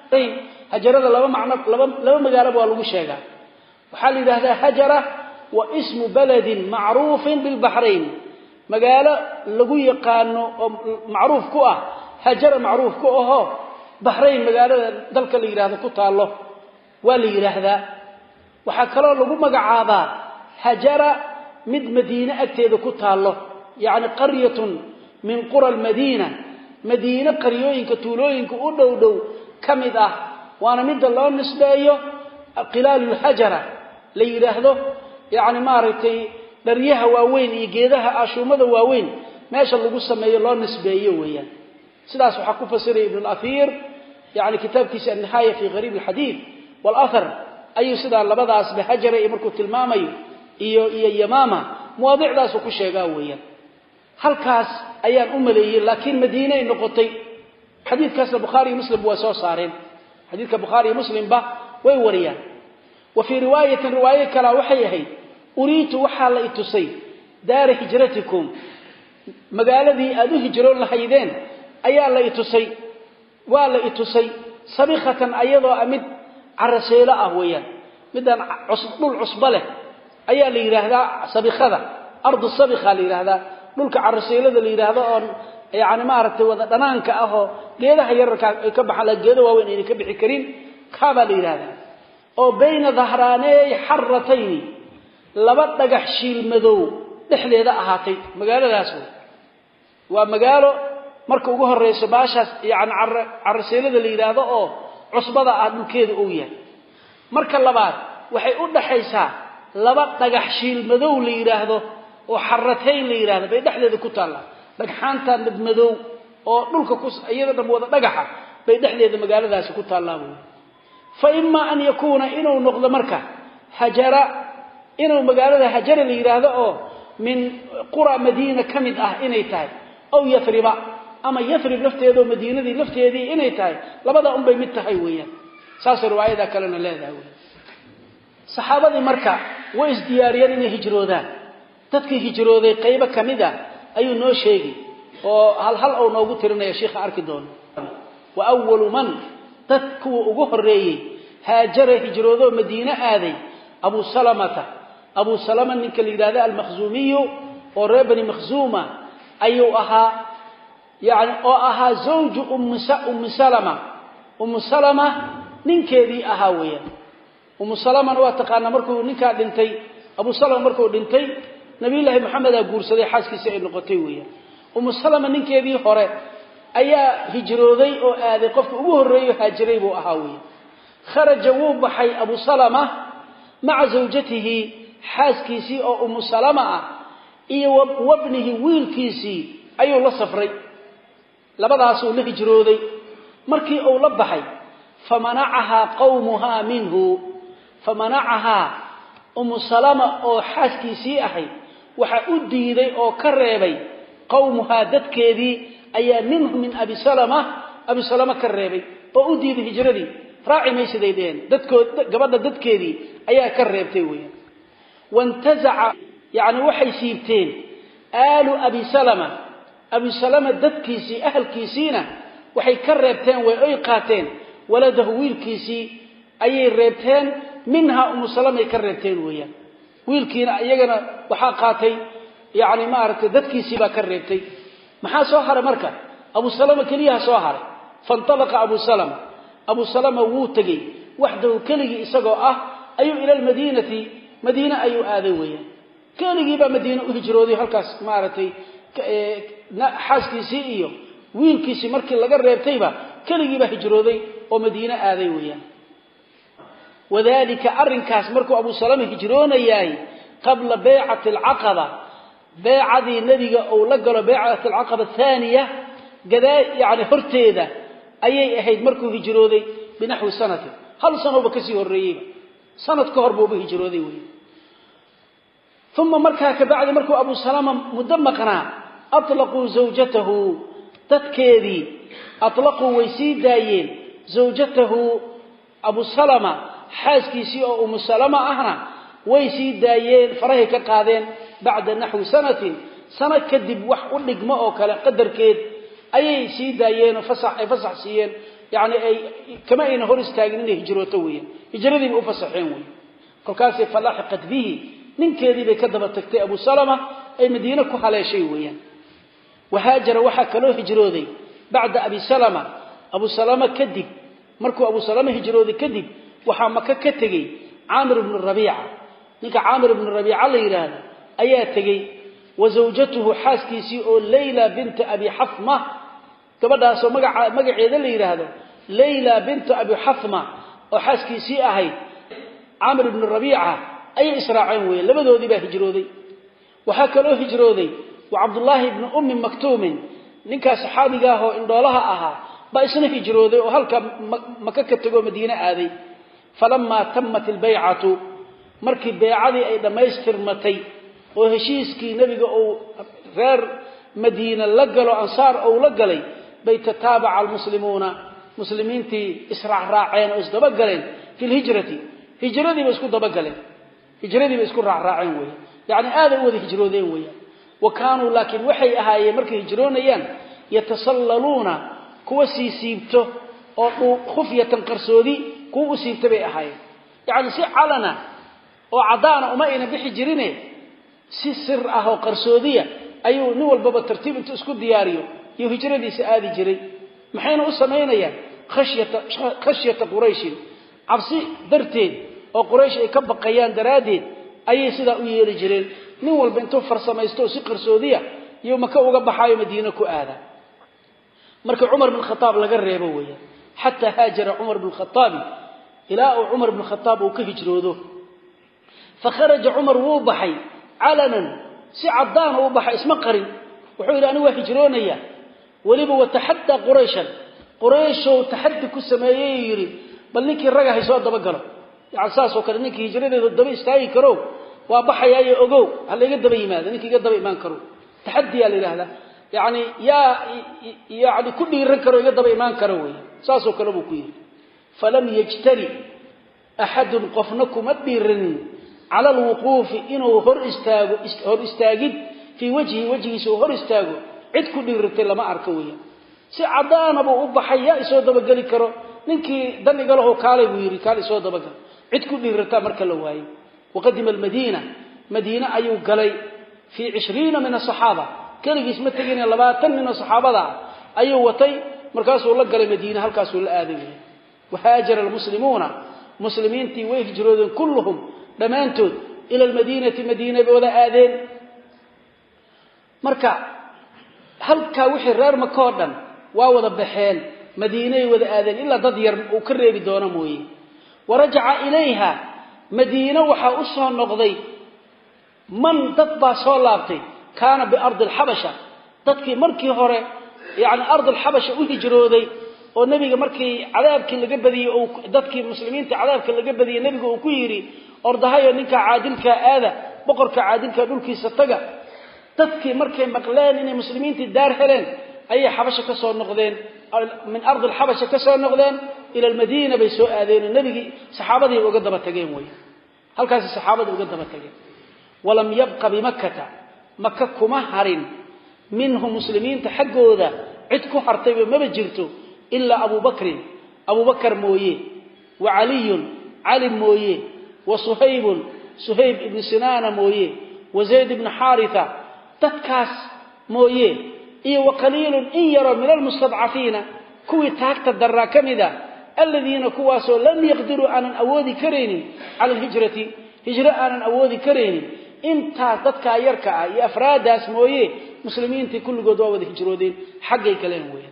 هجر هذا لما معنى لما مقاربه على المشاهدة وحال إذا هذا هجر واسم بلد معروف بالبحرين مقالة لقوا يقانوا معروف كوه هجر معروف كوه بحرين مقالة ذلك اللي يراه كوتا الله واللي يراه ذا وحكرا لقوا مقعابا هجر مد مدينة أكتيد كوتا الله يعني قرية من قرى المدينة مدينة قريوين كتولوين كأولو دو كمده وانا مد الله النسبة قلال الهجرة اللي يراه ذا يعني مارتي دريها واوين يجيدها عشومة واوين meesha lagu sameeyo loo nisbeeyo weeyaan sidaas waxa ku fasiray ibn al-athir yaani kitabkiisa an-nihaya fi gharib al-hadith wal-athar ayu sida labadaas bahajara ee markuu tilmaamayo iyo iyo yamaama muwaadicdaas ku sheegaa weeyaan halkaas ayaan u maleeyay laakiin madiina ay noqotay xadiidkaas bukhari muslim waa soo saareen xadiidka bukhari muslim ba way wariyaan wa fi riwaayat riwaayat kala waxay ahayd uriitu waxa la itusay daar hijratikum magaaladii aad u hijroon lahaydeen ayaa la itusay waa la itusay sabikhatan ayadoo amid carasheela ah weeyaan midan cusbul cusbale ayaa la yiraahdaa sabikhada ardu sabikha la yiraahdaa dhulka carasheelada la yiraahdo oo yaani ma aragtay wada dhanaanka ah oo geedaha yararka ay ka baxala geedo waaweyn ay ka bixi karin kaaba la yiraahdaa oo bayna dhahraanay harratayn laba dhagax shiil madow dhexdeeda ahaatay magaaladaas waa magaalo marka ugu horeyso baashaas yaani carasheelada la yiraahdo oo cusbada ah dhulkeedu uu yahay marka labaad waxay u dhaxaysaa laba dhagax shiil madow la yiraahdo oo harratayn la yiraahdo bay dhexdeeda ku taala dhagxaanta mid madow oo dhulka ku iyada dhan wada dhagaxa bay dhexdeeda magaaladaas ku taalaa fa imma an yakuna inuu noqdo marka hajara inuu magaalada hajara la yiraahdo oo min qura madiina kamid ah inay tahay aw yathriba ama yathrib lafteedo madiinadii lafteedii inay tahay labada un bay mid tahay weeyaan saas riwaayada kalena leedahay saxaabadii marka way isdiyaariyeen inay hijroodaan dadkii hijrooday qayb kamida ayuu noo sheegay oo hal hal oo noogu tirinaya sheekha arki doono wa awwalu man dadku ugu horeeyay haajara hijroodo madiina aaday abu salamata abu salama ninka la yiraahdo al-makhzumi oo reebani makhzuma ayuu ahaa yaani oo ahaa zawj um salama um salama ninkeedii ahaa weeyaan um salama waa taqaana markuu ninka dhintay abu salama markuu dhintay nabi ilaahi maxamed aa guursaday xaaskiisa ay noqotay weeyaan um salama ninkeedii hore ayaa hijrooday oo aaday qofka ugu horeeyo haajiray buu ahaa weeyaan kharaja wuu baxay abu salama ma'a zawjatihi xaaskiisii oo um salama ah iyo wabnihi wiilkiisii ayuu la safray labadaas uu la hijrooday markii uu la baxay famanacaha qawmuha minhu famanacaha um salama oo xaaskiisii ahay waxa u diiday oo ka reebay qawmuha dadkeedii ayaa minhu min abi salama abi salama ka reebay oo u diiday hijradii raaci maysideedeen dadkood gabadha dadkeedii ayaa ka reebtay weeyaan wantaza'a yaani waxay siibteen aalu abi salama abi salama dadkiisii ahlkiisiina waxay ka reebteen way ay qaateen waladahu wiilkiisii ayay reebteen minha um salama ay ka reebteen weeyaan wiilkiina iyagana waxa qaatay yaani ma aragtay dadkiisii ba ka reebtay maxaa soo haray marka abu salama kaliya soo haray fantalaqa abu salama abu salama wuu tagay waxdahu kaligi isagoo ah ayuu ila madinati madiina ayuu aaday weeyaan kaligi ba madiina u hijrooday halkaas ma aragtay xaaskiisii iyo wiilkiisii markii laga reebtayba kaligi ba hijrooday oo madiina aaday weeyaan wadaalika arrinkaas markuu abu salama hijroonayay qabla bay'ati al-aqaba bay'adii nabiga oo la galo bay'ati al-aqaba thaniya gadaa yaani horteeda ayay ahayd markuu hijrooday binaxwi sanati hal sano ba kasii horeeyay sanad ka hor buu hijrooday weeyaan thumma markaa ka bacdi markuu abu salama mudamaqna atlaqu zawjatahu tadkeedii atlaqu waysidaayeen zawjatahu abu salama xaaskiisii oo um salama ahna way sii daayeen farahay ka qaadeen bacda nahwi sanatin sana kadib wax u dhigmo oo kale qadarkeed ayay sii daayeen fasax ay fasax siiyeen yaani ay kama ayna hor istaagin inay hijrooto weeyaan hijradii u fasaxeen weeyaan kolkaas falaahiqat bihi ninkeedii bay ka daba tagtay abu salama ay madiina ku haleeshay weeyaan wahaajara waxa kale hijrooday bacda abi salama abu salama kadib markuu abu salama hijrooday kadib waxa maka ka tagay Amir ibn Rabi'a ninka Amir ibn Rabi'a la yiraahdo ayaa tagay wa zawjatuhu xaaskiisii oo Layla bint Abi Hafma gabadhaas oo magaca magaceeda la yiraahdo Layla bint Abi Hafma oo xaaskiisii ahayd Amir ibn Rabi'a ay israaceen way labadoodii ba hijrooday waxa kale hijrooday وعبد الله بن أم مكتوم نكا صحابي جاهو إن دولها أها بأسنه هجروده وهلك مكة تجو مدينة هذه فلما تمت البيعة مركب بيعة أيضا ما يسترمتي وهشيسكي نبي أو غير مدينة لقلوا أنصار أو لقلي بيتتابع المسلمون مسلمين تي إسرع راعين وإصدبقلين في الهجرة هجرتي بسكو دبقلين هجرتي بسكو راعين ويا يعني هذا هو هجرودين ويا وكانوا لكن وحي أهاي مركب هجرونيان يتسللون كوسي سيبته أو خفية قرصودي كو سيبته بي أهاي يعني سي علنا وعدانا وما إنا بحجرينه سي سر أهو قرصودية أيو نول بابا ترتيب انتو اسكو دياريو يو هجرتي سآدي جري محين أسمينيان خشية خشية قريش عبسي درتين أو قريش أي كبقيان درادين أي سيدا أيير جرين نول بنتو فرسميستو سي قرصودية يو مكا وقبحايو مدينة كو آذا مركب عمر بن الخطاب لقى الريبوية حتى هاجر عمر بن الخطاب إلى عمر بن الخطاب وكهجروده فخرج عمر ووبحي علنا سعدان ووبحي اسم قرن وحول أنه هجرونيا ولبا وتحدى قريشا قريش وتحدى كسماييري بل نكي الرقا هيسوى الدبقرة يعني ساسو كان نكي هجروني ذو الدبي استاهي كرو وابحي يا أقو هل يقدم إيمان نكي يقدم إيمان كرو تحدي يا لله يعني يا يعني كل يركروا يقدم إيمان كروي ساسو كلامه كوير فلم يجتري أحد قفنكم أدبيرن على الوقوف إنه هر استاجو هر استاجد في وجهه وجهه سو هر استاجو عد كل يرتي لما أركويه سعدان أبو أبو حياء سود بقولي كرو ننكي دني قاله كالي ويري كالي سود بقول عد كل يرتي مركل واي وقدم المدينة مدينة أيو قلي في عشرين من الصحابة كان اسمه تجيني لباتن من الصحابة أيو وتي مركز والله قال مدينة هل كاسوا الآذين وهاجر المسلمون مسلمين تي ويهجرون كلهم دمانتود إلى المدينة مدينة بولا آذين مركا هل كاوحي الرار مكوردن واوضا بحين مدينة ولا آذين إلا ضدير وكرر بدون موي ورجع إليها مدينة وحا أصها النقضي من تطبع صولابتي كان بأرض الحبشة تدكي مركي هوري يعني أرض الحبشة وهجرودي والنبي مركي عذابك اللي قبدي أو ددكي مسلمين عذابك اللي قبدي النبي وكيري أرضها ينك عادلك آذى بقرك عادلك دولك ستجا ددكي مركي مقلان إن مسلمين الدار هلين أي حبشة كسر نقدين من أرض الحبشة كسر نقدين إلى المدينة بيسوء آذين النبي صحابته وقدم التجيم ويا هل كان الصحابة وقدم التجيم ولم يبقى بمكة مكة كمهرين منهم مسلمين تحقوا ذا عدكوا حرطيب ما بجرتوا إلا أبو بكر أبو بكر مويه وعلي علي مويه وصهيب صهيب بن سنان مويه وزيد بن حارثة تتكاس مويه إيه وقليل إن يرى من المستضعفين كوي تاكت الدراكم ذا الذين كواسوا لم يقدروا أن أودي كريني على الهجرة هجرة أن أودي كريني انت dadka yarka ah iyo afraadaas mooyee muslimiintii kulligood waa wada hijroodeen xaqay kale weeyaan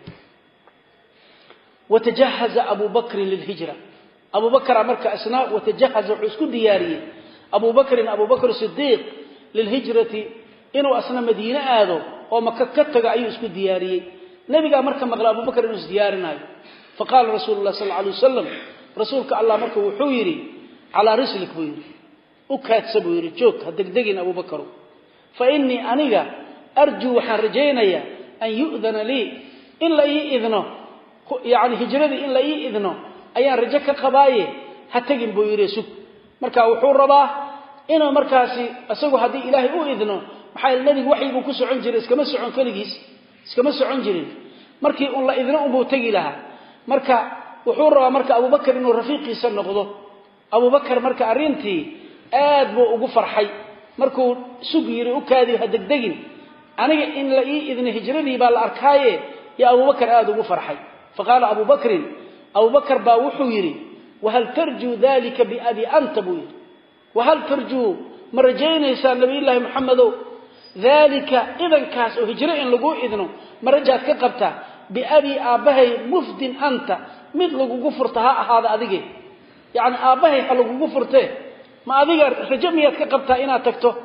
watajahaza Abu Bakr lilhijra Abu Bakr marka asna watajahaza isku diyaariyay Abu Bakr Abu Bakr Siddiq lilhijrati inuu asna Madiina aado oo Makka ka taga ayuu isku diyaariyay nabiga marka maqla Abu Bakr inuu diyaarinayo faqala Rasuulullah sallallahu alayhi wasallam rasuulka Allah marka wuxuu yiri ala rislik buu yiri وكاتسبوا يرجوك هدقدقين أبو بكر فإني أنيقا أرجو وحرجينيا أن يؤذن لي إلا يئذنه يعني هجردي إلا يئذنه أيان رجاك قبايه هتقين بو يريسوك مركا وحور رباه إنه مركاسي أسوه هدي إلهي أؤذنه محايل النبي وحي بكسو عنجر اسكمسو عن كالجيس اسكمسو عنجر مركي الله إذنه أبو تقي لها مركا وحور رباه مركا أبو بكر إنه رفيقي سنقضه أبو بكر مركا أرينتي aad buu ugu farxay markuu sugiiri u kaadi hadagdagin aniga in la ii idin hijradii baa la arkaaye ya Abu Bakr aad ugu farxay faqala Abu Bakr Abu Bakr baa wuxuu yiri wahal tarju dhalika bi abi anta buu wahal tarju marjaynaysa nabi ilaahi muhammado dhalika idan kaas oo hijra in lagu idino marajaad ka qabta bi abi abahay mufdin anta mid lagu furtaha ahaada adige yaani abahay lagu furtay ما أذكر رجميات كقبتها إنا تكتو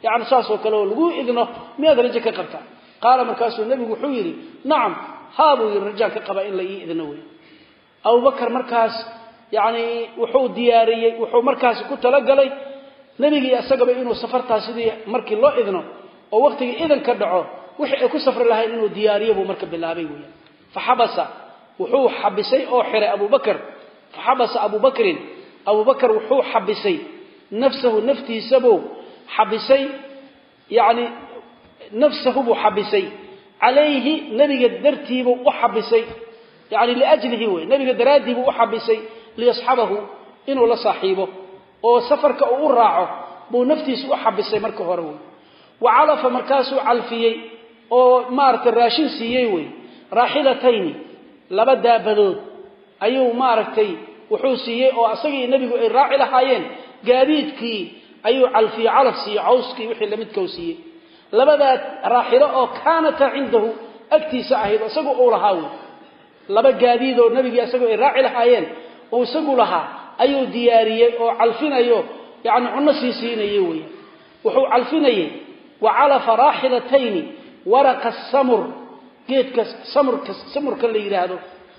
يعني ساسو كلو لغو إذنه مياد رجا كقبتا قال مركاسو النبي وحويري نعم هابو الرجال كقبا إلا إذنوي أبو بكر مركاس يعني وحو دياري وحو مركاس كنت لقلي نبي أسقب إنه سفرتها سيدي مركي الله إذنه ووقت إذن كدعوه وحي أكو سفر لها إنه دياري أبو مركب باللابي فحبس وحو حبسي أوحر أبو بكر فحبس أبو بكر أبو بكر وحو حبسي نفسه نفتي سبو حبسي يعني نفسه بو حبسي عليه نبي قدرتي بو وحبسي يعني لأجله هو نبي قدراتي بو وحبسي ليصحبه إنه لصاحبه وسفرك أو راعه بو نفتي سو حبسي مركه هرو وعلف مركاسو علفيي oo maarta raashin siiyay way raaxilatayn laba daabadood ayuu maartay wuxuu siiyay oo asagii nabigu ay raaci lahaayeen gaadiidkii ayuu calfi calaf siiyay cawskii wixii la midka uu siiyay labada raaxilo oo kaanata cindahu agtiisa ahayd asagoo uu lahaa laba gaadiid oo nabigu asagoo ay raaci lahaayeen oo isagu lahaa ayuu diyaariyay oo calfinayo yaani cunno siisiinayay way wuxuu calfinayay وعلف راحلتين ورق السمر جيت كسمر كسمر كل يراهدو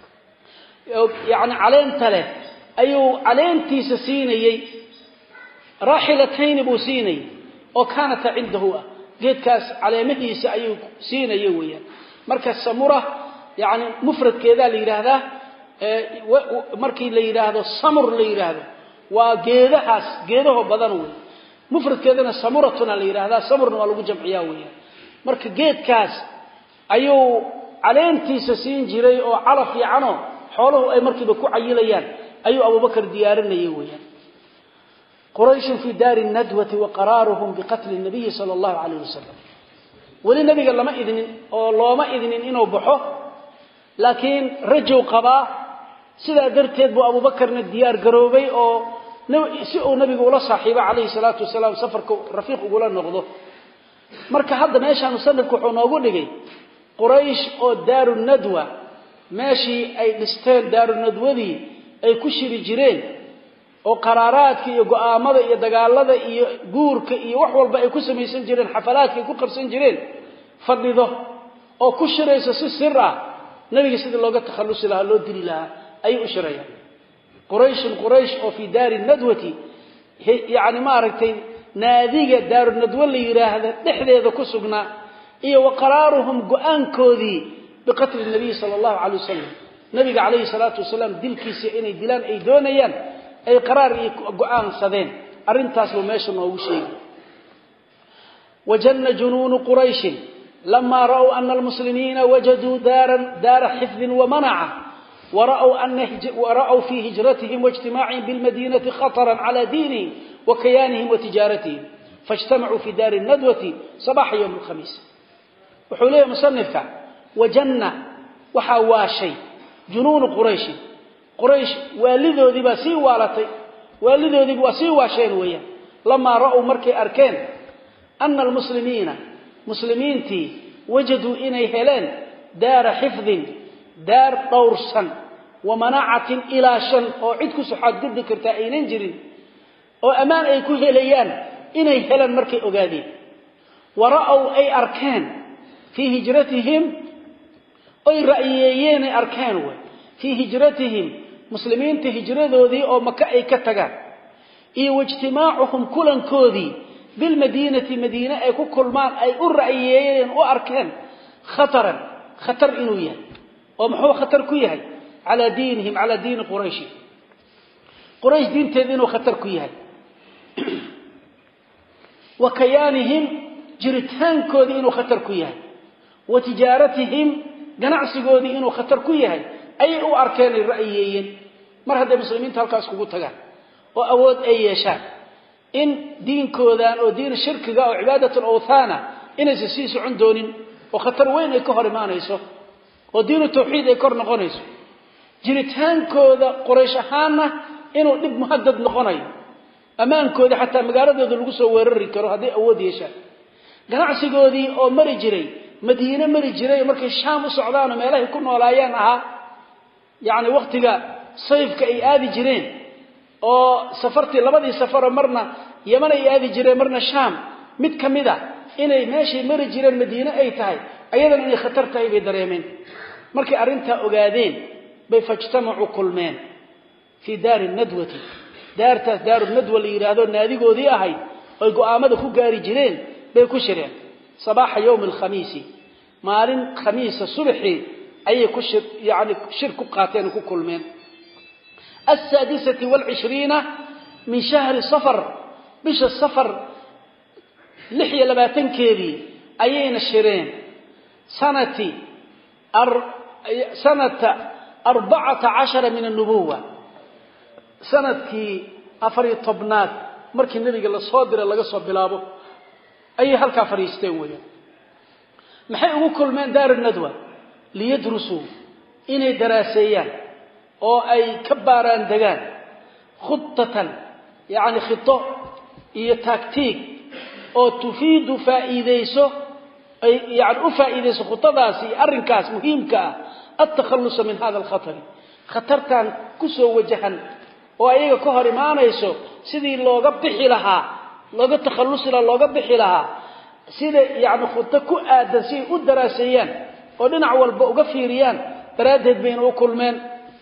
يعني علين ثلاث ايو علين تيسسيني راحلتين بوسيني وكانت عنده جيت كاس علامتيس ايو سيني ويا مركز سمره يعني مفرد كذا اللي يراهده markii la yiraahdo samur la yiraahdo waa geedahaas geedaho badan way mufradkeedana samuratuna la yiraahdaa samurna waa lagu jamciyaa weeyaan marka geedkaas ayuu caleentiisa siin jiray oo calaf yaano xooluhu ay markiiba ku cayilayaan ayuu Abu Bakar diyaarinayay weeyaan quraysh fi dar an-nadwati wa qararuhum bi qatl an-nabiy sallallahu alayhi wasallam wali nabiga lama idinin oo looma idinin inuu baxo laakiin rajo qaba sida darteed buu Abu Bakarna diyaar garoobay oo si uu nabigu ula saaxiibo alayhi salatu wasalaam safarku rafiiq ugu la noqdo marka hadda meeshaan sanadku wuxuu noogu dhigay quraysh oo daaru nadwa meeshii ay dhisteen daaru nadwadii ay ku shiri jireen oo qaraaraadka iyo go'aamada iyo dagaalada iyo guurka iyo wax walba ay ku sameeysan jireen xafalaadka ay ku qabsan jireen fadhido oo ku shiraysa si sir ah nabiga sidii looga takhalusi lahaa loo dili lahaa ay u shirayaan قريش قريش أو في دار الندوة يعني ما ركتين نادية دار الندوة اللي يراهد نحذي ذا كسبنا إيه وقرارهم قآن كوذي بقتل النبي صلى الله عليه وسلم نبي عليه الصلاة والسلام دل كيسي إني دلان أي دونيان أي قرار قآن صدين أرنتاس وماشن ووشيء وجن جنون قريش لما رأوا أن المسلمين وجدوا دارا دار حفظ ومنعه ورأوا, أن ورأوا في هجرتهم واجتماعهم بالمدينة خطرا على دينهم وكيانهم وتجارتهم فاجتمعوا في دار الندوة صباح يوم الخميس وحوليه مصنفة وجنة وحواشي جنون قريش قريش والذو ذي بسي والتي والذو ذي بسي واشين ويا لما رأوا مركي أركان أن المسلمين مسلمين تي وجدوا إني هلان دار حفظ دار طورسا ومناعة إلى شن أو عدك سحاد قد كرتا أينين جرين أو أمان أي كوه ليان إني هلان مركي أقادين ورأوا أي أركان في هجرتهم أي رأييين أركان في هجرتهم مسلمين تهجروا ذي أو مكة أي كتغان إي واجتماعهم كلا كوذي بالمدينة مدينة أي كل مان أي الرأييين وأركان خطرا خطر إنويا ومحو خطر كيهي على دينهم على دين قريش قريش دين تدين وخطر كيهي وكيانهم جرتان كودين وخطر كيهي وتجارتهم جنعس كودين وخطر كيهي أي أو أركان الرأيين مرهد المسلمين تلقاس كوتها وأود أي شيء إن دين كودان أو دين الشرك أو عبادة الأوثان إن السيس عندون وخطر وين يكهر ما نيسو ودين التوحيد يكون نقونيس جريتان كودا قريش أهانا إنه لب مهدد نقوني أمان كودا حتى مقارد يدو لغو سو ويرري كرو هذه أود يشاء قناعسي كودي أو مري جري مدينة مري جري مركي الشام وسعودان وما إله يكون ولايان أها يعني وقتك صيفك أي آذي جرين أو سفرتي لبدي سفر مرنا يمن أي آذي جري مرنا الشام mid kamida inay meeshii mari jireen Madiina ay tahay ayadan inay khatar tahay bay dareemeen markii arinta ogaadeen bay fajtamacu kulmeen fi daar nadwati daartaas daaru nadwa la yiraahdo naadigoodii ahay oo go'aamada ku gaari jireen bay ku shireen sabaha yawm al-khamis maalin khamiis subaxi ayay ku shir yaani shirku qaateen ku kulmeen السادسة والعشرين من شهر صفر بش الصفر لحية لباتن كيدي أيين الشرين سنة أر... سنة أربعة عشر من النبوة سنة كي أفري طبنات مركي النبي قال صادر الله قصب بلابه أي هلك فريستين ويا محيقوا كل من دار الندوة ليدرسوا إني دراسيان oo ay ka baaraan degaan khutatan yaani khito iyo taktiik oo tufiidu faa'iideyso ay yaani u faa'iideyso khutadaasi arrinkaas muhiimka ah at-takhallus min hada al-khatar khatartan ku soo wajahan oo ayaga ka hor imaanayso sidii looga bixi lahaa looga takhallus ila looga bixi lahaa sida yaani khutto ku aadan si u daraasayaan oo dhinac walba uga fiiriyaan daraadeed bayna u kulmeen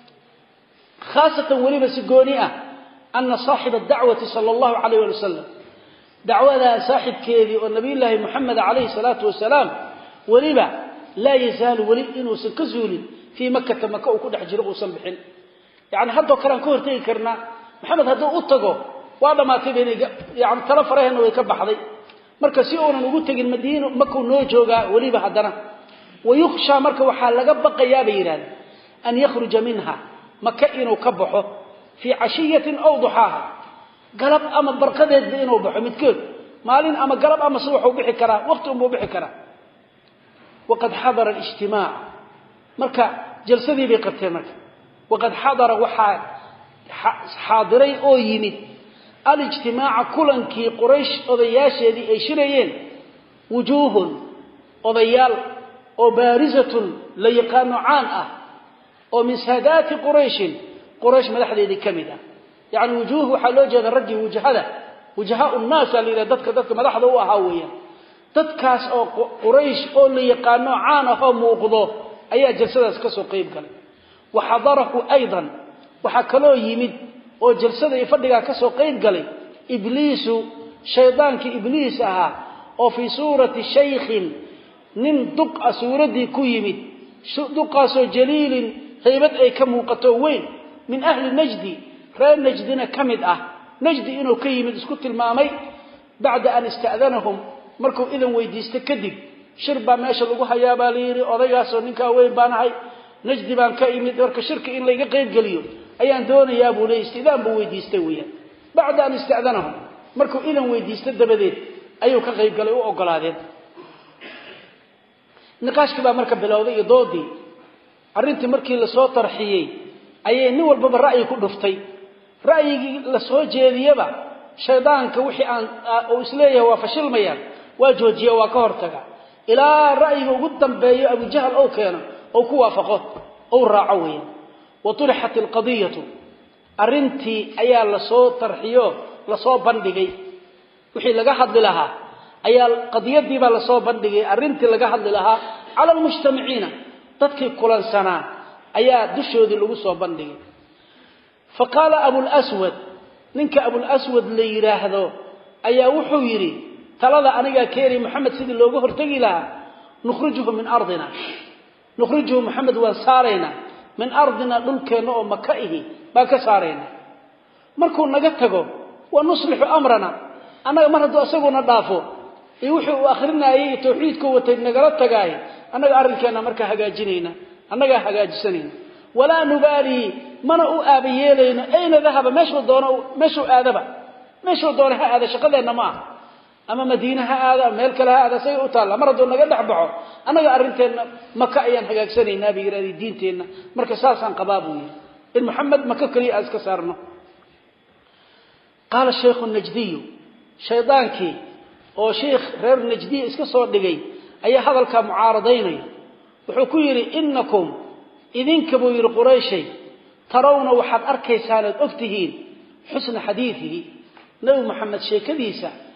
خاصة وليبة سجونية أن صاحب الدعوة صلى الله عليه وسلم دعوة صاحب كيدي والنبي الله محمد عليه الصلاة والسلام وليبة لا يزال ولي إنه سكزولي في مكة مكة وكل حجره وسنبحين يعني هذا كلام كورتي كرنا محمد هذا أطقه وهذا ما تبيني يعني ثلاث فريه إنه يكبح هذي مركز يونا نقول تجي المدينة مكة ونوجوجا وليبة هذنا ويخشى مركز وحال لقبق يا بيران أن يخرج منها مكة إنه كبحه في عشية أو ضحاها قلب أما برقده إنه بحه متكل مالين أما قلب أما صبح وبحي كرا وقت أمه بحي كرا وقد حضر الاجتماع مركة جلسدي بقرتين مركة وقد حضر وحاد حاضري أو يمد الاجتماع كلن كي قريش أضياش يدي أي شريين وجوه أضيال وبارزة ليقانوا عانأة ومن سادات قريش قريش مدحديدي كميده يعني وجوه حلوجه الرجي وجهده وجهاء الناس اللي ددك ددك مدحده u ahaaweeyeen dadkaas oo quraysh oo la yaqaano caan ah oo muuqdo ayaa jalsadaas ka soo qayb galay waxadarahu aydan waxa kaloo yimid oo jalsada ay fadhiga ka soo qayb galay ibliisu shaydaanki ibliis aha oo fi suurati shaykhin nin duq suuradii ku yimid duqaasoo jaliilin هيبت أي كم وقتوين من أهل النجد رأى النجدنا كمد أه نجد إنه كيمد اسكت المامي بعد أن استأذنهم مركو إذن ويديست كذب شربا ما يشربوها يا باليري أضياسو ننكا وين بانعي نجد بان كيمد ورك شرك إن ليقى قيب قليو أيان دون يا بولي استئذان بو ويديستويا بعد أن استأذنهم مركو إذن ويديست الدبدين أيو كغيب قليو وأقل هذين نقاش كبا مركب بلاوضي ضودي arintii markii la soo tarxiyay ayay nin walba ra'yi ku dhuftay ra'yigii la soo jeediyaba shaydaanka wixii aan oo isleeyahay waa fashilmayaan waa joojiyo waa ka hortaga ila ra'yiga ugu dambeeyo Abu Jahl oo keeno oo ku waafaqo oo raaco weeyaan وطرحت القضيه arintii ayaa la soo tarxiyo la soo bandhigay wixii laga hadli lahaa ayaa qadiyadii baa la soo bandhigay arintii laga hadli lahaa ala mujtamaciina dadkii kulansanaa ayaa dushoodii lagu soo bandhigay faqala abu al-aswad ninka abu al-aswad la yiraahdo ayaa wuxuu yiri talada aniga keeri maxamed sidii looga hortagi lahaa nukhrijuhu min ardina nukhrijuhu maxamed wa saarayna min ardina dhulkeena oo makaihi ba ka saarayna markuu naga tago wa nuslihu amrana anaga mar hadoo asaguna dhaafo ee wuxuu akhrinayay tawxiidku watay nagala tagaay anaga arrinkeena marka hagaajinayna anaga hagaajisanayna wala nubali mana u aabiyeelayna ayna dhahaba meeshu doono meeshu aadaba meeshu doono ha aada shaqadeena ma ama madiina ha aada meel kale ha aada say u taala marado naga dhaxbaxo anaga arrinteena maka ayaan hagaagsanayna biiraadi diinteena marka saasan qabaabu in muhammad maka kaliya aska saarno qala shaykh an-najdi shaydaanki oo sheekh reer najdi iska soo dhigay ayaa hadalka mucaaradaynay wuxuu ku yiri innakum idinka buu yiri qurayshay tarawna waxaad arkaysaan ogtihiin xusn hadiithi nabi maxamed sheekadiisa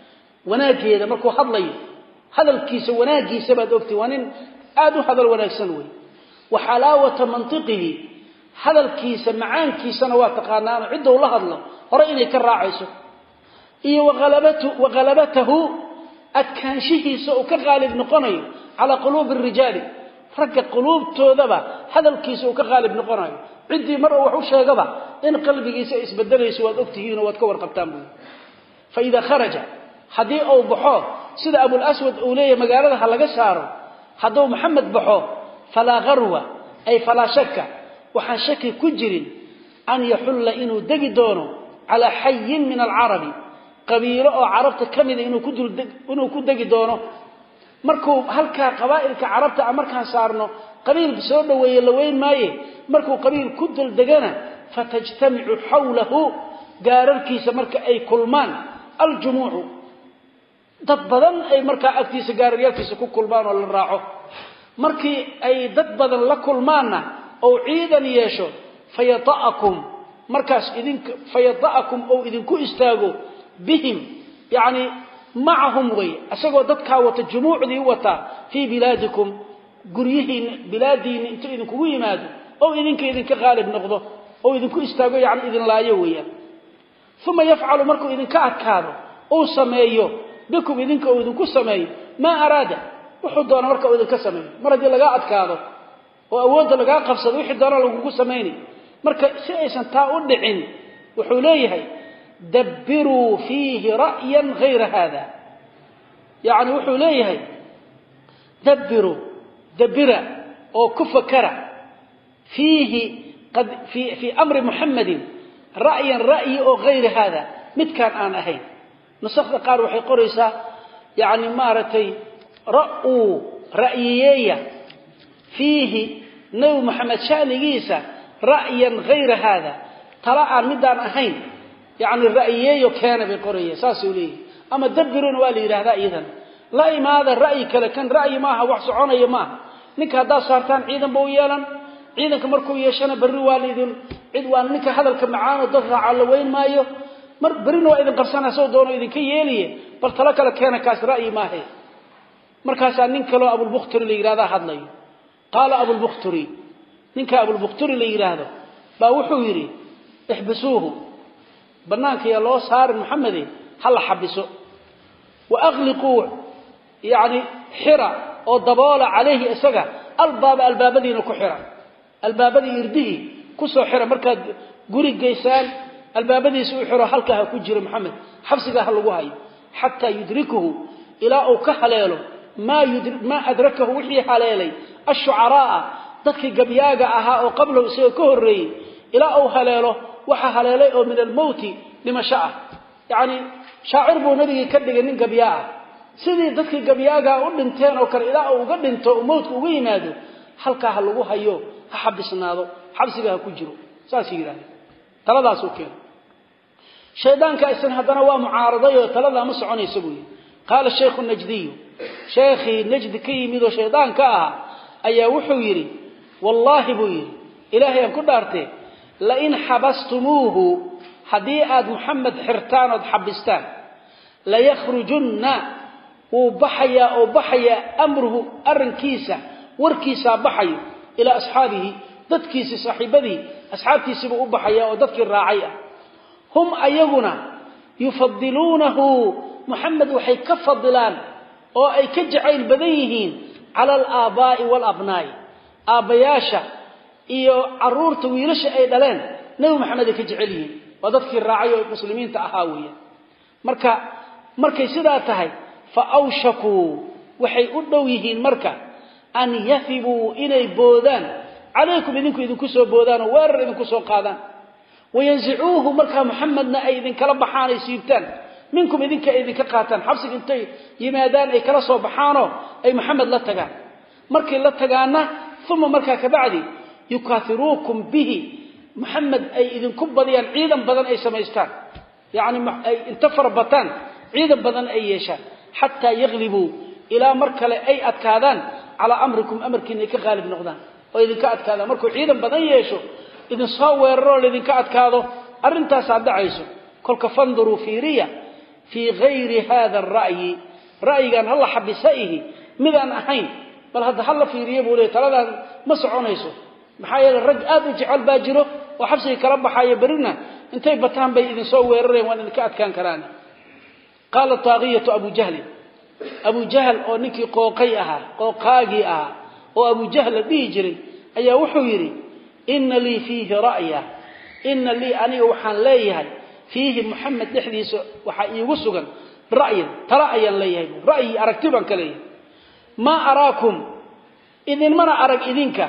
wanaageeda markuu hadlayo hadalkiisa wanaagiisa baad ogtay waa nin aad u hadal wanaagsan wey wa xalaawata mantiqihi hadalkiisa macaankiisana waa taqaanaan cidda uu la hadlo hore inay ka raacayso iyo waqalabatu waqalabatahu adkaanshihiisa oo ka qaalib noqonayo ala quluub الرجال ragga quluubtoodaba hadalkiisa oo ka qaalib noqonayo cidii mar wax u sheegaba in qalbigiisa isbedelayso waad ogtihiin oo waad ka warqabtaan buu fa ida kharaja hadii uu baxo sida Abu al-Aswad uu leeyahay magaalada ha laga saaro haduu Muhammad baxo fala gharwa ay fala shakka waxa shaki ku jirin an yahulla inuu dagi doono ala hayyin min al-arabi qabiilo oo carabta kamid inuu ku dul inuu ku dagi doono markuu halka qabaa'ilka carabta markaan saarno qabiil soo dhaweeyay la weyn maaye markuu qabiil ku dul dagana fatajtami'u hawlahu gaararkiisa marka ay kulmaan aljumuuhu dad badan ay marka agtiisa gaararkiisa ku kulmaan oo la raaco markii ay dad badan la kulmaana oo ciidan yeesho fayata'akum markaas idinka fayata'akum oo idinku istaago bihim yani معهم وي اسغو ددكا وتا جموعدي وتا في بلادكم غريهين بلادين انت idinku yimaado oo idinka idinka qalib noqdo oo idinku istaago yaani idin laayo weeyaan thumma yaf'alu marku idinka adkaado oo sameeyo bikum idinka oo idinku sameeyo ma araada wuxuu doona marka uu idinka sameeyo maradii laga adkaado oo awood laga qabsado wixii doona lagu sameeyay marka si aysan taa u dhicin wuxuu leeyahay دبروا فيه رأيا غير هذا يعني وحو ليه دبروا دبرا أو كفكرا فيه قد في في أمر محمد رأيا رأي أو غير هذا مت كان أنا هين نسخ قال وحي قريسا يعني مارتي رأوا رأيية فيه نو محمد شاليسا رأيا غير هذا ترى مدان أهين يعني الرأيية كان بقرية ساسولي أما دبرون والي هذا أيضا لا إما هذا الرأي كلا كان رأي ماها وحسعون يماه نك هذا صارتان عيدا بويالا عيدا كمركو يشانا بري والدين عدوان نك هذا الكمعان وضغع على وين مايو مر برينو إذن قرصانا سو دونو إذن كي يليه بل تلك كان كاس رأي ماهي مركاسا نك لو أبو البختري اللي هذا حضلي قال أبو البختري نك أبو البختري اللي هذا باوحو يري احبسوه بنانك يا الله صار محمد هل حبسه واغلقوا يعني حرا او دبول عليه اسغا الباب البابدين كحرا البابدي يرديه كسو حرا marka guri geysaan albabadiisu xiro halka ku jiro maxamed xabsiga hal lagu hayo hatta yudrikuhu ila oo ka haleelo ma yudrik ma adrakahu wixii haleelay ash-shu'ara dadkii gabyaaga ahaa oo qablo isoo ka horeeyay ila oo haleelo waxa haleelay oo min al-maut lima shaa yaani shaacir buu nabiga ka dhigay nin gabyaa sidii dadkii gabyaaga u dhinteen oo kale ilaa uu uga dhinto mawdku ugu yimaado halka ha lagu hayo ha xabisnaado xabsiga ku jiro saas yiraahdo taladaas oo keen shaydaanka isan hadana waa mucaaradayo talada ma soconayso buu qaal sheekhu najdi sheekhi najdi kaymido shaydaanka ah ayaa wuxuu yiri wallahi buu yiri ilaahay aan ku dhaartay la in habastumuhu hadii aad muhammad xirtaan oo xabistaan la yakhrujunna وبحيا أو بحيا أمره أرنكيسة وركيسة بحيا إلى أصحابه ضدكيس صاحبه أصحاب كيسة بحيا وضدك الراعية هم أيهنا يفضلونه محمد وحي كفضلان أو أي كجعيل بديهين على الآباء والأبناء آبياشا إيو عرور تويلش أي دلان نو محمد كجعيلين وضدك الراعية والمسلمين تأهاوية مركا مركا سيداتهي فأوشكوا وحي أدويهين مركا أن يثبوا إلي بودان عليكم إذنكم إذنكم سوى بودان ووار إذنكم سوى قادان وينزعوه مركا محمدنا أي إذن كلبحان يسيبتان منكم إذنك إذنك قاتان حفظك انتي يمادان أي كلاسوا بحانه أي محمد لتقان مركا لتقانا ثم مركا كبعدي يكاثروكم به محمد أي إذنكم بديان عيدا بدن أي سميستان يعني أي انتفر بطان عيدا بدن أي يشان حتى يغلبوا إلى مركل أي أتكادان على أمركم أمركم إنك غالب نقدان وإذن كأتكادان مركو عيدا بدن يشو إذن صور الرول إذن كأتكادو أرنتا سعد عيسو كل كفندروا في ريا في غير هذا الرأي رأي كان هلا حبسائه مذا أحين بل هذا هلا في ريبه ليه ترى ما سعونيسه محايل الرج أبو جعل باجره وحبسه كرب حي برنا انتي بتهم بيدن سوى الرين وأنا كأت كان كراني قال الطاغية أبو جهل أبو جهل أو نكي قوقيها قوقاجيها وأبو جهل بيجري أي وحويري إن لي فيه رأيا إن لي أنا وحن ليه فيه محمد لحديث وحي وسجن رأيا ترأيا ليه رأي أركتبا كليه ما أراكم إذن ما أرك إذنك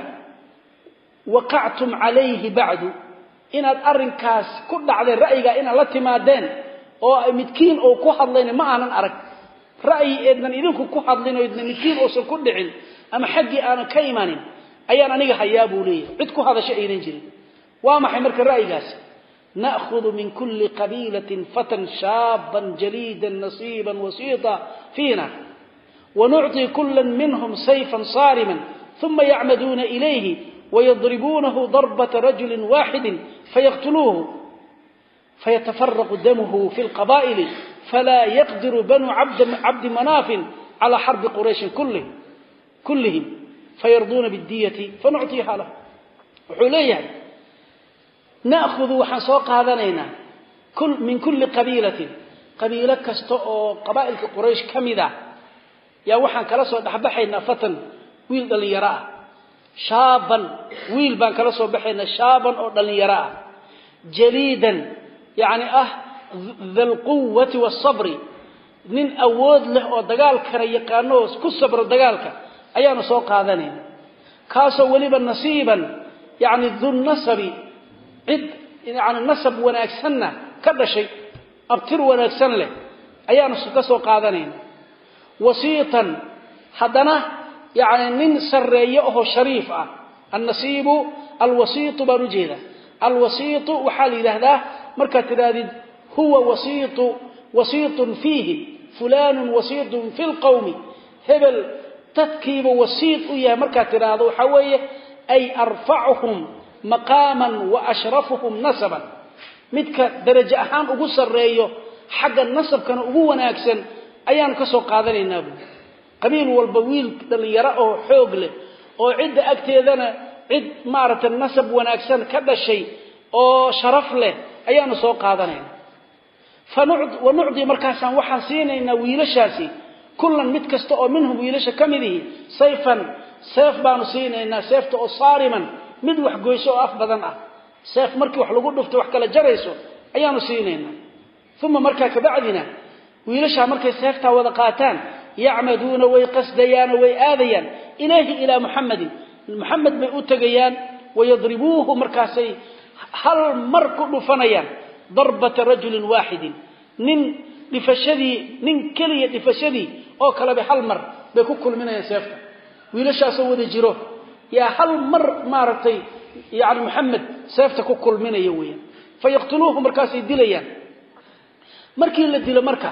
وقعتم عليه بعد إن الأرنكاس كل على الرأي إن الله تمادين أو متكين أو كحض لين ما أنا أرك رأي إذن إذنك كحض لين إذن متكين أو سكون عل أما حقي أنا كيمان أيانا نيجي حيابو لي عدكو هذا شيء ينجري وما حمرك الرأي جاس نأخذ من كل قبيلة فتى شابا جليدا نصيبا وسيطا فينا ونعطي كل منهم سيفا صارما ثم يعمدون إليه ويضربونه ضربة رجل واحد فيقتلوه فيتفرق دمه في القبائل فلا يقدر بنو عبد, عبد مناف على حرب قريش كله كلهم فيرضون بالدية فنعطيها له وحوليها نأخذ وحنسوق هذا لنا كل من كل قبيلة قبيلة كستو قبائل قريش كمذا يا وحن كلاسو دحبحينا فتن ويل دليرا شابا ويل بان كلاسو بحينا شابا او دليرا جليدا يعني اه ذا القوة والصبر من أود له او دغال كره يقانو ku sabr dagaalka ayaanu soo qaadanayna kaaso waliba nasiiban yani dhun nasabi cid yani nasab wanaagsanna ka dhashay abtir wanaagsan leh ayaanu ka soo qaadanayna wasiitan hadana yani nin sareeyo oo shariif ah النصيب الوسيط برجيده الوسيط وحال يلهدا marka tiraadid huwa wasiit wasiit fihi fulan wasiit fi القوم hebel تتكيب وسيط ويا مركا تراده waxa weeye ay arfa'uhum maqaman wa ashrafahum nasaban midka darajo ahaan ugu sareeyo xagga nasabkana ugu wanaagsan ayaan ka soo qaadanaynaa qabiil walba wiil dhalinyaro oo xoog leh oo cid agteedana cid maarata nasab wanaagsan ka dhashay oo sharaf leh ayaan soo qaadanaynaa fanu'd wa nu'di markaasan waxaan siinayna wiilashaasi كل مد كسته أو منهم ويلش كمده سيفا سيف بانو سينينا سيفته أو صارما مد وحقويسو أفضلنا سيف مركي وحلقود دفته وحكلا جريسو أيانو سينينا ثم مركا كبعدنا ويلشها مركي سيفته وذقاتان يعمدون ويقصديان ويآذيان إليه إلى محمد محمد بيؤتقيان ويضربوه مركاسي هل مركو فنيان ضربة رجل واحد من لفشدي من كلية لفشدي أو كلا بحال مر بكل منها يسافر ويلاش أسود جيره يا حال مر مارتي يعني محمد سافر كل منها يويا فيقتلوه مركاسي دليا مركي اللي دل مركا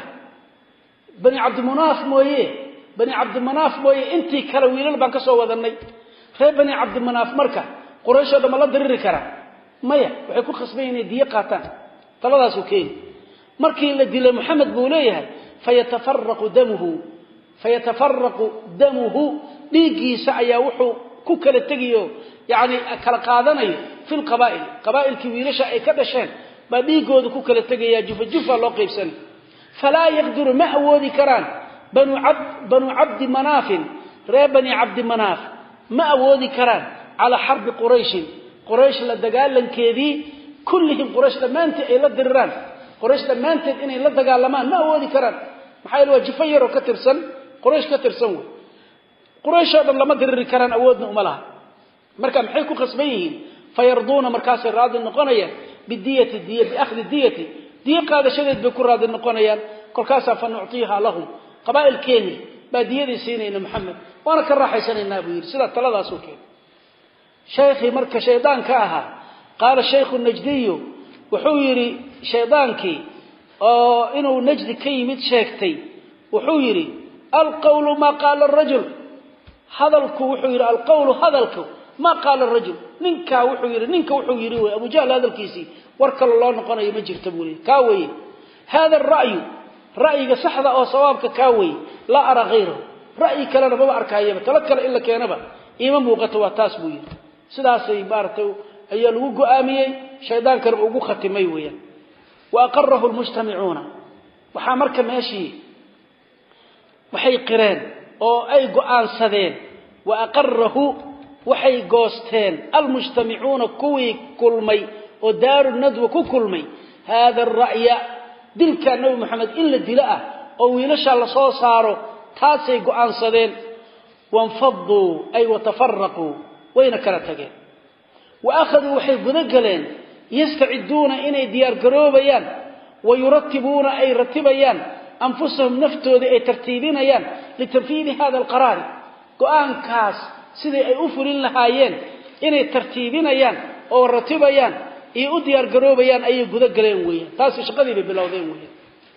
بني عبد مناف مويه بني عبد مناف مويه أنتي كلا ويلا البنك سوى ذني خير بني عبد مناف مركا قريش هذا ما لا دري كرا مايا ويكون خصبين ديقاتان طلعوا سكين مركي الذي لمحمد بوليه فيتفرق دمه فيتفرق دمه ديجي سعيا وحو كوكل التجيو يعني كلا قادني في القبائل قبائل كبيرة شيء كدشان بديجود كوكل التجيا جف جف الله قيبسن فلا يقدر ما هو ذكران بنو عبد بنو عبد مناف ربني عبد مناف ما هو ذكران على حرب قريش قريش لدجال لنكذي كلهم قريش لما أنت إلى الدران قريش لما أنت إني لا دجالمان ما هو ذكران محايل وجفير وكترسن قريش كترسن قريش هذا لما در كران أودنا أملها مركا محيكو خصبيه فيرضون مركاس الراد النقنية بالدية الدية بأخذ الدية دي قادة شديد بكل راد النقنية كل كاسا فنعطيها لهم قبائل كيني بدية سينين محمد وانا كراح يسني النابير سلا ثلاثة سوكين شيخي مركا شيطان كاها قال الشيخ النجدي وحويري شيطانكي أو إنه نجد كيمت شيكتي وحويري القول ما قال الرجل هذا الكو وحويري القول هذا الكو ما قال الرجل ننكا وحويري ننكا وحويري أبو جهل هذا الكيسي وارك الله نقنا يمجر تبولي كاوي هذا الرأي ra'yiga saxda oo sawaabka ka way la ara ghayro ra'yi kale raba arkayaba talakal illa keenaba iima muuqato waa taas buu yiri sidaas ay baartay ayaa lagu go'aamiyay shaydaankana ugu khatimay weeyaan wa aqarrahu almujtami'una waxa marka meeshii waxay qireen oo ay go'aansadeen wa aqarrahu waxay goosteen almujtami'una kuwi kulmay oo daaru nadwa ku kulmay hada ar-ra'ya dilka nabi maxamed in la dilaa oo wiilasha la soo saaro taasay go'aansadeen wanfaddu ay watafarraqu wayna kala tageen wa akhadhu waxay gudagaleen yastaciduna inay diyaar garoobayaan ويرتبون أي رتبيان أنفسهم نفتوذي أي ترتيبينيان لتنفيذ هذا القرار قوان كاس سيدي أي أفر لهايين إني ترتيبينيان أو رتبيان أي أديار قروبيان أي قدقلين ويان تاسي شقذي ببلاوذين ويان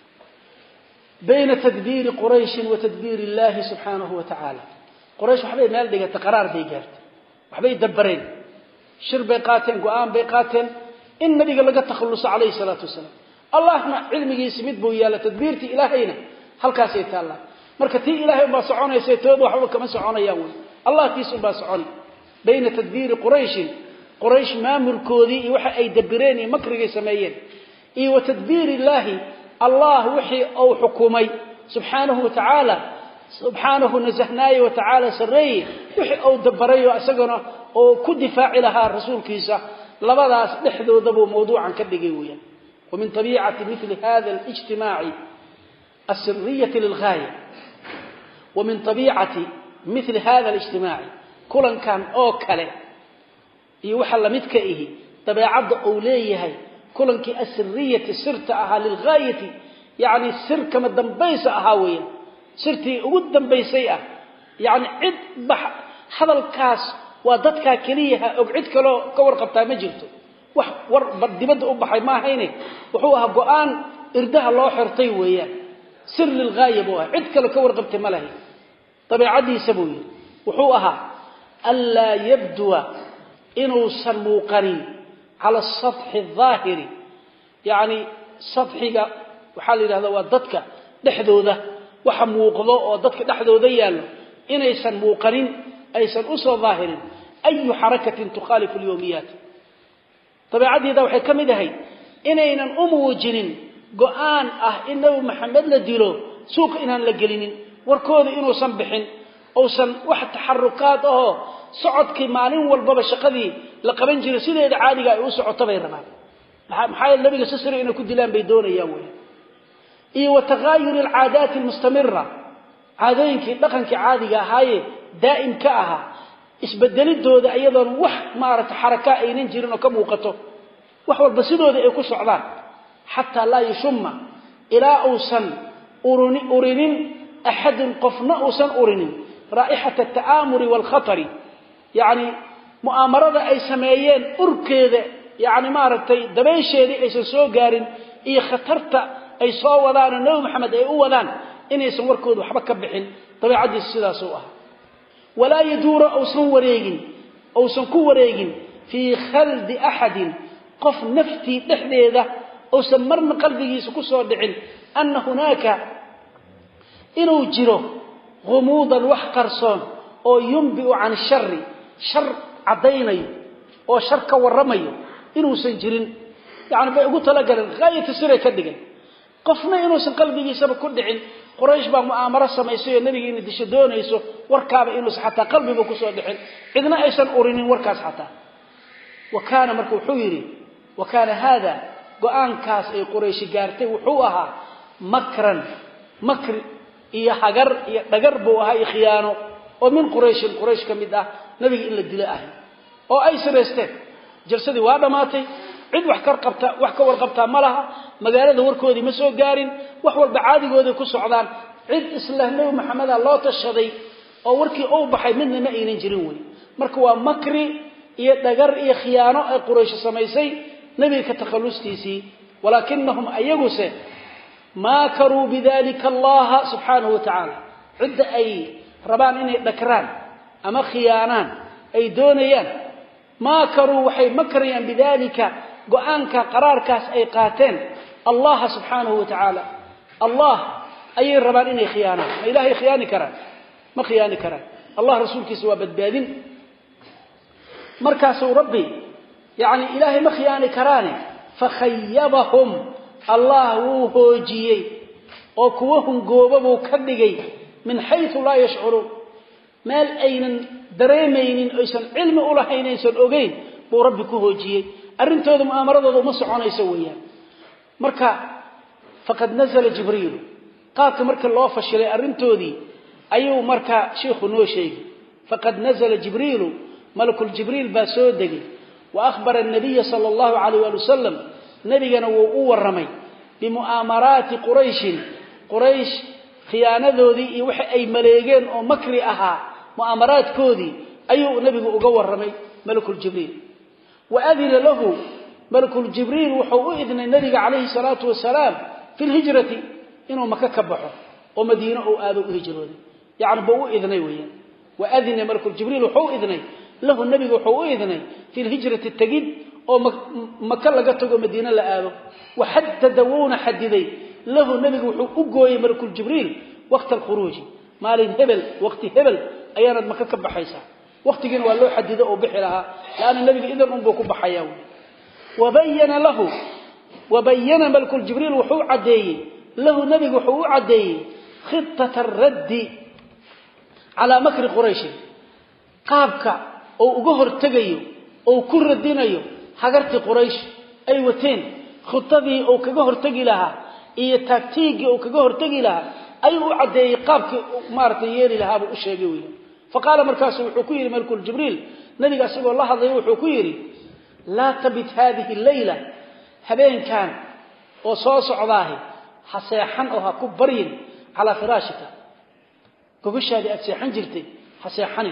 بين تدبير قريش وتدبير الله سبحانه وتعالى قريش وحبي مال ديجا تقرار ديجارت وحبي يدبرين شر بيقاتين قوان بيقاتين إن نبي قال لك تخلص عليه الصلاة والسلام الله ما علمي يسمد بو يالا تدبيرتي إلهينا هل كاسيت الله مركتي إلهي با سعونيسay tood waxba kama soconayaan way Allah tiisu ba socon bayna tadbiir quraysh quraysh maamulkoodii iyo waxa ay dabireen iyo makriga sameeyeen iyo tadbiir ilaahi Allah wixii uu xukumay subhanahu wa ta'ala subhanahu nazahnaay wa ta'ala saray wixii uu dabarayo asagana oo ku difaaci lahaa rasuulkiisa labadaas dhexdooda buu mawduucan ka dhigay weeyaan ومن طبيعة مثل هذا الاجتماع السرية للغاية ومن طبيعة مثل هذا الاجتماع كلا كان أوكله يوحل متكئه طبيعة أوليه كلا كي السرية سرتها للغاية يعني السر كما الدنبيس أهاوية سرتي أود بيسيئة يعني عد بح هذا الكاس ودتك كليها أبعدك لو كور قبطة مجلته wax war badibada u baxay ma hayne wuxuu ahaa go'aan irdaha loo xirtay weeyaan sir lil ghaayib waa cid kale ka warqabtay malahay tabiicadiisa buu yiri wuxuu ahaa alla yabdua inuu san muuqanin ala sath adh-dhahiri yaani sathhiga waxa la yiraahdaa waa dadka dhexdooda waxa muuqdo oo dadka dhexdooda yaalo inaysan muuqanin aysan u soo dhaahirin ayu harakatin tukhalifu al-yawmiyat طبيعتي ده waxay kamid ahay inaynan u muujinin go'aan ah inuu maxamed la dilo suuq inaan la gelinin warkooda inuu san bixin oo san wax taxarukaad ah socodkii maalin walba shaqadii la qaban jiray sideeda caadiga ay u socoto bay rabaan maxay nabiga sasri inuu ku dilaan bay doonayaan way iyo tagaayur al-aadaat al-mustamirra caadooyinkii dhaqankii caadiga ahaaye daa'im ka aha isbeddelidooda ayadoon wax maarata xaraka aynan jirin oo ka muuqato wax walba sidooda ay ku socdaan hatta la yashma ila awsan uruni urinin ahad qofna awsan urinin raa'ihata at-ta'amur wal khatar yani mu'amarada ay sameeyeen urkeeda yani maaragtay dabeesheedii aysan soo gaarin iyo khatarta ay soo wadaan nabi maxamed ay u wadaan inaysan warkooda waxba ka bixin tabiicadiisa sidaas oo ah ولا يدور أو سنوريجين أو سنكوريجين في خلد أحد قف نفتي تحديده أو سمرنا قلبه سكسر دعين أن هناك إنه جره غموضا وحقرصان أو ينبئ عن الشر شر عضيني أو شر كورمي إنه سنجرين يعني بيقول تلاقي غاية السر كدقن قفنا إنه سنقلبه سبب كل دعين قريش با مؤامره سميسay nabigeena disho doonayso warkaaba inuu xataa qalbiga ku soo dhixin cidna aysan urinin warkaas xataa wakaana markuu wuxuu yiri wakaana hada go'aankaas ay quraysh gaartay wuxuu ahaa makran makr iyo hagar iyo dhagar buu ahaa khiyaano oo min quraysh quraysh kamid ah nabiga in la dilo ah oo ay sareysteen jalsadii waa dhamaatay cid wax kar qabta wax ka warqabta malaha magaalada warkoodii ma soo gaarin wax walba caadigooda ku socdaan cid islaamay maxamed loo tashaday oo warkii uu baxay midna ma aynan jirin way marka waa makri iyo dhagar iyo khiyaano ay quraysh sameysay nabiga ka takhalustiisii walakinahum ayaguse ma karu bidalika allah subhanahu wa ta'ala cid ay rabaan inay dhakraan ama khiyaanaan ay doonayaan ma karu waxay makriyaan bidalika go'aanka qaraarkaas ay qaateen Allah subhanahu wa ta'ala الله أي الربان إني خيانة ما إلهي خياني كران ما خياني كران الله رسولك سوى بدبادين مركاسوا ربي يعني إلهي ما خياني كراني فخيبهم الله وهوجيي وكوهم قوببوا كدقي من حيث لا يشعرون مال أين دريمين أيسان علم أولهين أيسان أغين بو ربي كهوجيي أرنتوذ مؤامرة مصعون يسويها مركا فقد نزل جبريل قالك مركا الله فشلي أرنتوذي أيو مركا شيخ نوشي فقد نزل جبريل ملك الجبريل باسودقي وأخبر النبي صلى الله عليه وسلم نبينا وقوة الرمي بمؤامرات قريش قريش خيانة ذي وحي أي ملايين أو مكري أها مؤامرات كودي أيو نبي وقوة الرمي ملك الجبريل وأذن له ملك الجبريل وحو إذن النبي عليه الصلاة والسلام في الهجرة إنه مكة كبحه ومدينة آذوا هجرون يعني بو إذني وين وأذن ملك الجبريل وحو إذني له النبي وحو إذني في الهجرة التجد أو مكة لقته مدينة لآذوا وحددون حددي له النبي وحو أقوي ملك الجبريل وقت الخروج مالين هبل وقت هبل أيانا مكة كبحيسا وقت جن والله حدده أو بحي لها لأن النبي إذا أنبوكم بحياون وبين له وبين ملك الجبريل وحو عدي له النبي وحو عدي خطة الرد على مكر قريش قابك أو جهر تجيو أو كر الدينيو حجرت قريش أي وتين خطة أو كجهر تجي لها إيه تكتيك أو كجهر تجي لها أي عدي قابك مارتييري لها بأشياء فقال مركز وحكيري ملك الجبريل نبي قال الله هذا وحكيري لا تبت هذه الليلة هبين كان وصوص عضاهي حسيحن أو هكبرين على فراشك كوكش هذه أتسيحن جلتي حسيحن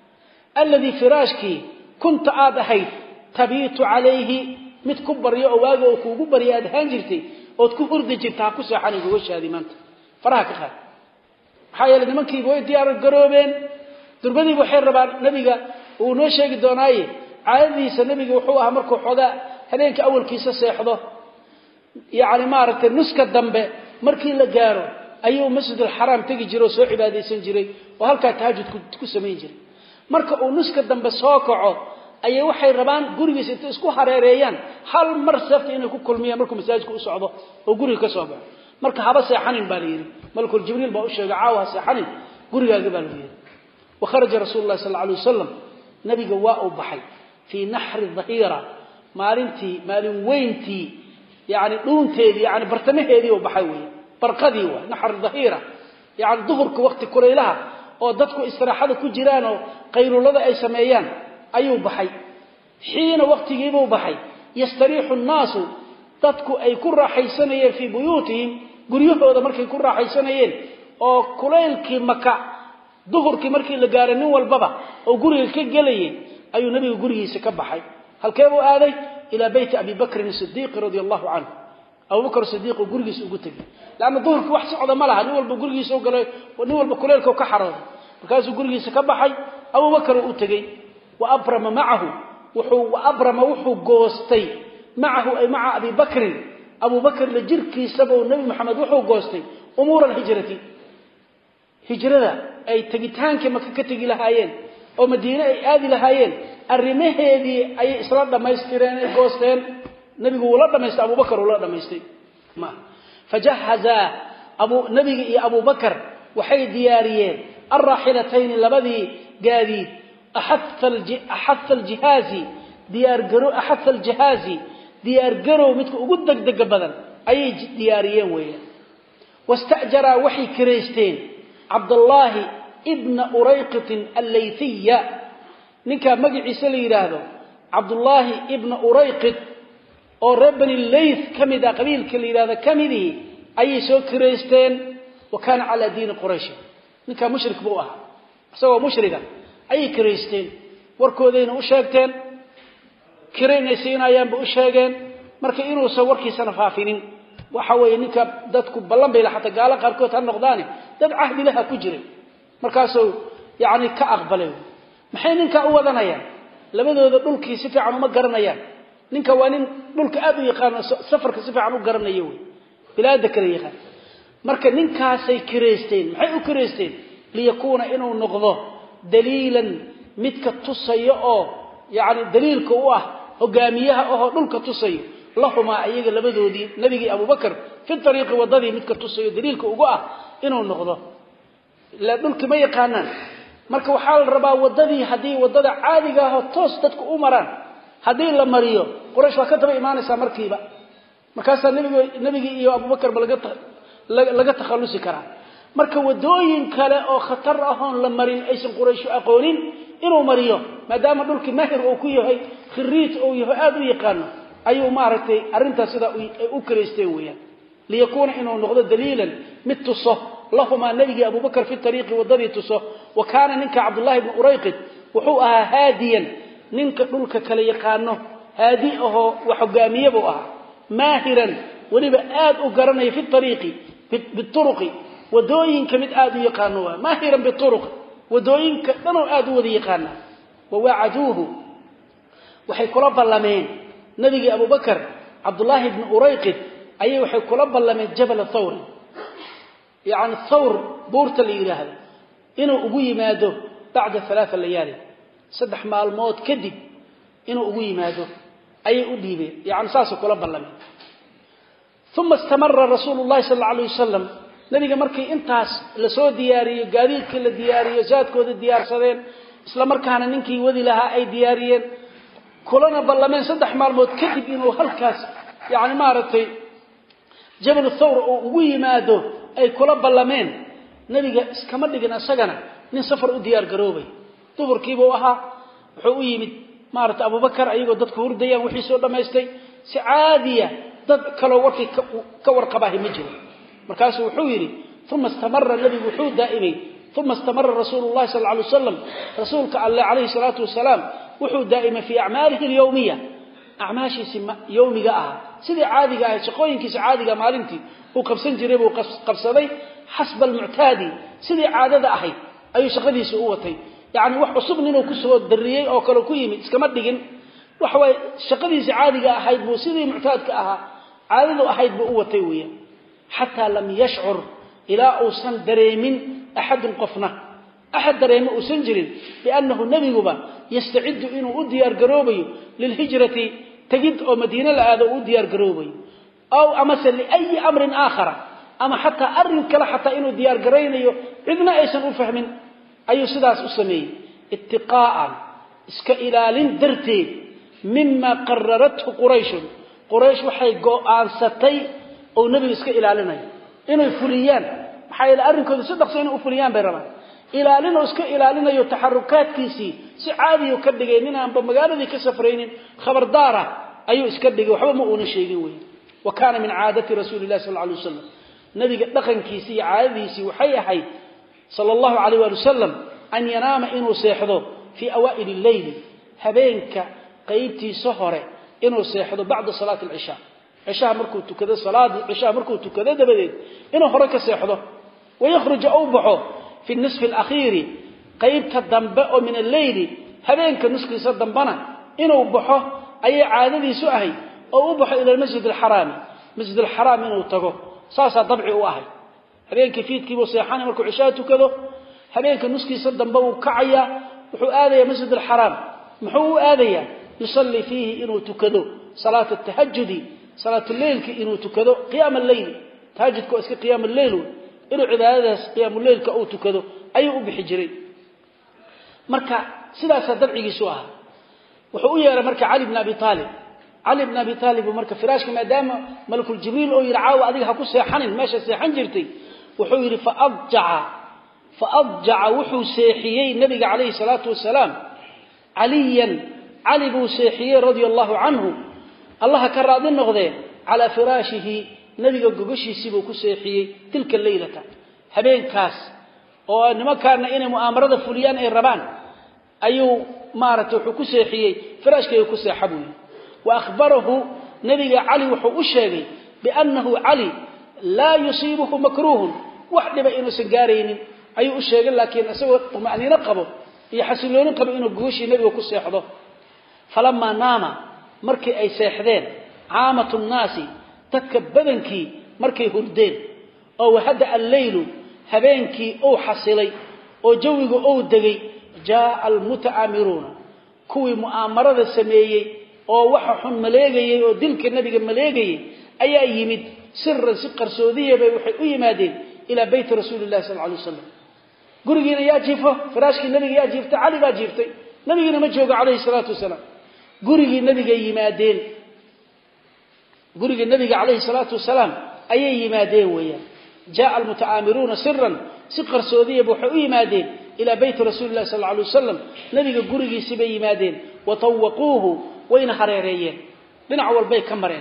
الذي فراشك كنت آدهي تبيت عليه متكبر يا أواجه وكبر يا أدهان جلتي وتكبر دي جلتها كسيحن كوكش هذه منت فراك خير حيال لمن كي بوي ديار القروبين دربدي بحير ربا نبيغا ونو شيغي دوناي عاديسا نبيغا وحو اها markuu xoga habeenka awalkiisa seexdo yaani maaragta nuska dambe markii la gaaro ayuu masjid al-haram tagi jiro soo cibaadeysan jiray oo halka tahajjud ku sameeyay jiray marka uu nuska dambe soo kaco ayay waxay rabaan gurigiisa inta isku hareereeyaan hal mar safti inay ku kulmiyaan markuu masaajidku u socdo oo guriga ka soo baxo marka haba seexanin baa leeyahay malakul jibriil baa u sheegay caawa seexanin gurigaaga baa leeyahay وخرج رسول الله صلى الله عليه وسلم نبي جواء بحي في نحر الظهيرة مالنتي مالن وينتي يعني دونتي يعني برتمه هذه وبحوي برقدي نحر الظهيرة يعني ظهرك وقت كليلها oo dadku istiraahada ku jiraan oo qayrulada ay sameeyaan ayuu baxay xiina waqtigiiba uu baxay yastariixu an-naas dadku ay ku raaxaysanayeen fi buyutihim guryahooda markay ku raaxaysanayeen oo kuleelkii maka duhurkii markii la gaaray nin walbaba oo guriga ka galayay ayuu nabiga gurigiisa ka baxay halkee uu aaday ila bayt abi bakr as-siddiq radiyallahu anhu abu bakr as-siddiq gurigiisa ugu tagay laana duhurkii wax socda ma laha nin walba gurigiisa u galay nin walba kuleelka ka xarooday markaasuu gurigiisa ka baxay abu bakr uu tagay wa abrama ma'ahu wuxuu wa abrama wuxuu goostay ma'ahu ay ma'a abi bakr abu bakr la jirkiisa oo nabi maxamed wuxuu goostay umur al-hijrati hijrada ay tagitaankii maka ka tagi lahaayeen oo madiina ay aadi lahaayeen arimaheedii ay isla dhameystireen ay goosteen nabigu wala dhameystay abu bakr wala dhameystay ma fajahaza abu nabiga iyo abu bakr waxay diyaariyeen arrahilatayn labadii gaadiid ahath ahath aljihazi diyaar garo ahath aljihazi diyaar garo midka ugu degdeg badan ay diyaariyeen weeyaan wastajara waxay kireysteen abdullah ibn urayqit al-laythiyya ninka magaciisa la yiraahdo abdullah ibn urayqit oo rabban al-layth kamida qabiilka la yiraahdo kamidi ay soo kireysteen wa kana ala diin quraysh ninka mushrik buu ahaa asagoo mushriga ay kireysteen warkoodayna u sheegteen kireynaysiinayaan buu u sheegeen marka inuu soo warkiisana faafinin waxa weeye ninka dadku ballan bay la xataa gaala qaarkood ha noqdaan dad ahdi laha ku jiray markaasoo yaani ka aqbalay maxay ninka u wadanayaan labadooda dhulkii si fiican uma garanayaan ninka waa nin dhulka aad u yaqaan safarka si fiican u garanayo bilaada kale yaqaan marka ninkaasay kireysteen maxay u kireysteen liyakuuna inuu noqdo daliilan midka tusayo oo yaani daliilka u ah hogaamiyaha oo dhulka tusayo lahuma ayaga labadoodii nabigi Abu Bakar fi tariiqi wadadii midka tusayo daliilka ugu ah inuu noqdo la dhulka ma yaqaanaan marka waxa la rabaa wadadii hadii wadada caadiga ah toos dadku u maraan hadii la mariyo quraysh waa ka daba iimaanaysa markiiba markaas nabiga nabigi iyo Abu Bakar balaga laga takhalusi karaa marka wadooyin kale oo khatar ah oo la marin aysan quraysh aqoonin inuu mariyo maadaama dhulkii mahir uu ku yahay khiriit uu yahay aad u yaqaan ayuu maartay arinta sida uu kireysteen weeyaan liyakuuna inuu noqdo daliilan mid tuso lahuma nabigi Abu Bakar fi tariiqi wadadii tuso wa kaana ninka Abdullah ibn Urayqid wuxuu ahaa haadiyan ninka dhulka kale yaqaano haadi aho wax hogaamiyadu ah maahiran waliba aad u garanay fi tariiqi bituruqi wadooyin kamid aad u yaqaano maahiran bituruq wadooyin ka dhanoo aad u wada yaqaana wa wa'aduhu waxay kula ballameen nabigi Abu Bakar Abdullah ibn Urayqid ayay waxay kula ballameen Jabal Thawr yaani Thawr buurta la yiraahdo inuu ugu yimaado bacda thalath layaali saddex maalmood kadib inuu ugu yimaado ayay u dhiibeen yaani saas kula ballameen thumma istamarra rasuulullah sallallahu alayhi wasallam nabiga markii intaas la soo diyaariyo gaadiidkii la diyaariyo zaadkooda diyaarsadeen isla markaana ninkii wadi lahaa ay diyaariyeen kulana ballameen saddex maalmood kadib inuu halkaas yaani maartay Jabal Thawr oo ugu yimaado ay kula ballameen nabiga iskama dhigin asagana nin safar u diyaar garoobay duburkiiba waxa wuxuu u yimid maartay Abu Bakar ayagoo dadku hurdayaan wixii soo dhameystay si caadiya dad kale warkii ka warqabahay ma jiro markaas wuxuu yiri thumma istamarra nabi wuxuu daa'imay thumma istamarra rasuulullah sallallahu alayhi wasallam rasuulka allah alayhi salatu wasalam wuxuu daa'ima fi a'maalihi al-yawmiyya a'maashiisa yawmiga ah sidii caadiga ah shaqooyinkiisa caadiga maalintii uu qabsan jiray buu qabsaday xasba al-mu'tadi sidii caadada ahayd ayuu shaqadiisa u watay yaani wax cusub inuu ku soo dariyay oo kale ku yimid iskama dhigin wax way shaqadiisa caadiga ahayd buu sidii mu'tadka ahaa caadadu ahayd buu u watay weeyaan hatta lam yash'ur ila usan dareemin ahad qofna ahad dareemo usan jirin bi'annahu nabiyuba yasta'id inuu u diyaar garoobayo lil hijrati tagid oo madiina la aado u diyaar garoobayo aw amasal li ay amrin aakhara ama hatta arin kala hatta inuu diyaar gareynayo cidna aysan u fahmin ayu sidaas u sameeyay ittiqaan iska ilaalin darteed mimma qarrarathu quraysh quraysh waxay go'aansatay oo nabiga iska ilaalinayo inay fuliyaan maxay la arinkooda si dhaqso inay u fuliyaan bay rabaan ilaalin oo iska ilaalinayo taxarukaadkiisi si caadi oo ka dhigay ninaanba magaaladii ka safreynin khabardaara ayuu iska dhigay waxba ma uuna sheegin weey wa kaana min caadati rasuulillaah sallallahu alayhi wasallam nabiga dhaqankiisi iyo caadadiisi waxay ahayd sallallahu alayhi wasallam an yanaama inuu seexdo fi awaa'il al-layl habeenka qaybtiisa hore inuu seexdo bacda salaat al-isha isha markuu tukado salaada isha markuu tukado dabadeed inuu hore ka seexdo ويخرج أوبحه في النصف الأخير قيب كالدنباء من الليل هذين كنسك يصدنبنا إنه أوبحه أي عادة سؤهي أو أوبح إلى المسجد الحرام مسجد الحرام إنه تقو صاصة ضبعي وأهي هذين كفيت كيبو سيحاني مركو عشاته كذو هذين كنسك يصدنباء كعيا وحو آذي مسجد الحرام محو آذي يصلي فيه إنه تكذو صلاة التهجد صلاة الليل إنه تكذو قيام الليل تهجد كواسك قيام الليل إنه عبادة قيام الليل كأو تكذو أي أبي حجري مركا سلاسة دبعي سواها وحوية مركا علي بن أبي طالب علي بن أبي طالب ومركا فراشك ما دام ملك الجبريل أو يرعاو أذيك هكو سيحن ماشا سيحن جرتي وحوية فأضجع فأضجع وحو سيحيي النبي عليه الصلاة والسلام عليا علي بو سيحيي رضي الله عنه الله كراد النغذين على فراشه نبي قبشي سيبو كسيحيي تلك الليلة هبين كاس وإنما كان إن مؤامرة فليان أي ربان أيو مارته كسيحيي فراشك يكسيحبوني وأخبره نبي علي وحو الشيغي بأنه علي لا يصيبه مكروه واحد بأنه سنقارين أيو الشيغي لكن أسوى طمعني نقبه يحسلون قبل إنه قوشي نبي وكسيحضه فلما نام مركي أي سيحدين عامة الناس تكبدنكي مركي هردين oo wahada al-laylu habeenkii oo xasilay oo jawigu oo degay jaa al-muta'amiruna kuwi mu'amarada sameeyay oo waxa xun maleegayay oo dilka nabiga maleegayay ayaa yimid sirran si qarsoodiye bay waxay u yimaadeen ila bayt rasuulillah sallallahu alayhi wasallam gurigiina yaa jiifo firaashkii nabiga yaa jiiftay ali baa jiiftay nabiga ma joogo alayhi salatu wasalam gurigii nabiga yimaadeen guriga nabiga alayhi salatu wasalam ayay yimaadeen weeyaan jaa al-muta'amiruna sirran si qarsoodiye waxay u yimaadeen ila bayt rasuulillah sallallahu alayhi wasallam nabiga gurigiisa bay yimaadeen wa tawquuhu wayna hareereeyeen dhinac walbay ka mareen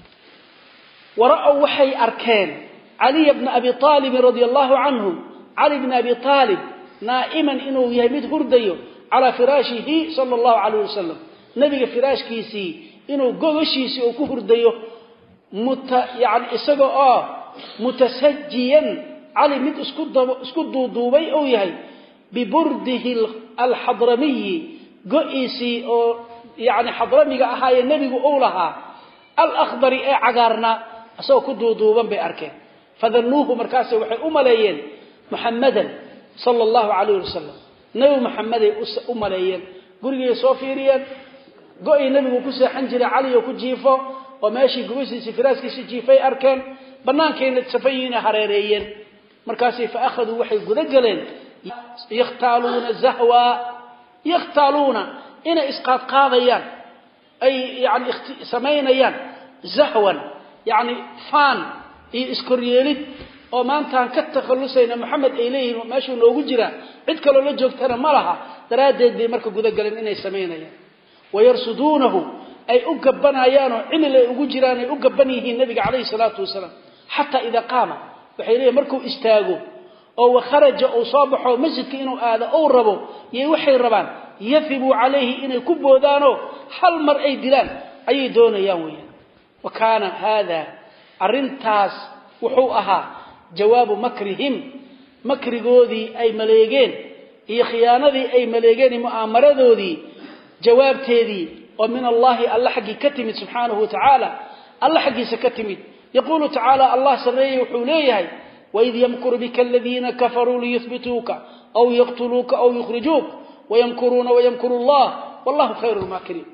wara'u waxay arkeen ali ibn abi talib radiyallahu anhu ali ibn abi talib naa'iman inuu yahay mid hurdayo ala firaashihi sallallahu alayhi wasallam nabiga firaashkiisi inuu gogashiisi oo ku hurdayo muta yaani isaga oo mutasajjiyan ali mid isku isku duuduubay oo yahay biburdihi al-hadrami go'isi oo yaani hadramiga ahaaye nabigu oo lahaa al-akhdari ee cagaarna asoo ku duuduuban bay arkeen fadhannuhu markaas waxay u maleeyeen muhammadan sallallahu alayhi wasallam nabi muhammad ay u maleeyeen guriga soo fiiriyeen go'ay nabigu ku seexan jiray ali oo ku jiifo oo meeshii gubisiisa firaaskiisa jiifay arkeen banaankeena safayina hareereeyeen markaas fa akhadu waxay guda galeen yaqtaaluna zahwa yaqtaaluna ina isqaad qaadayaan ay yaani sameynayaan zahwan yaani fan iyo iskoryeelid oo maantaan ka takhalusayna maxamed ay leeyihiin meeshuu noogu jira cid kale la joogtana ma laha daraadeed bay marka guda galeen inay sameynayaan wayarsuduunahu ay u gabanayaan oo cimil ay ugu jiraan ay u gaban yihiin nabiga kaleey salaatu wasalaam hatta ida qaama waxay leeyahay markuu istaago oo kharaja oo soo baxo masjidka inuu aado oo rabo yey waxay rabaan yafibu alayhi inay ku boodaano hal mar ay dilaan ay doonayaan weeyaan wakaana hada arintaas wuxuu ahaa jawaabu makrihim makrigoodii ay maleegeen iyo khiyaanadii ay maleegeen mu'amaradoodii jawaabteedii oo min allah allah xaqi ka timid subhanahu wa ta'ala allah xaqiisa ka timid yaqulu ta'ala allah sareeyay wuxuu leeyahay wa idh yamkuru bika alladhina kafaru liyuthbituka aw yaqtuluka aw yukhrijuka wa yamkuruna wa yamkuru allah wallahu khayrul makirin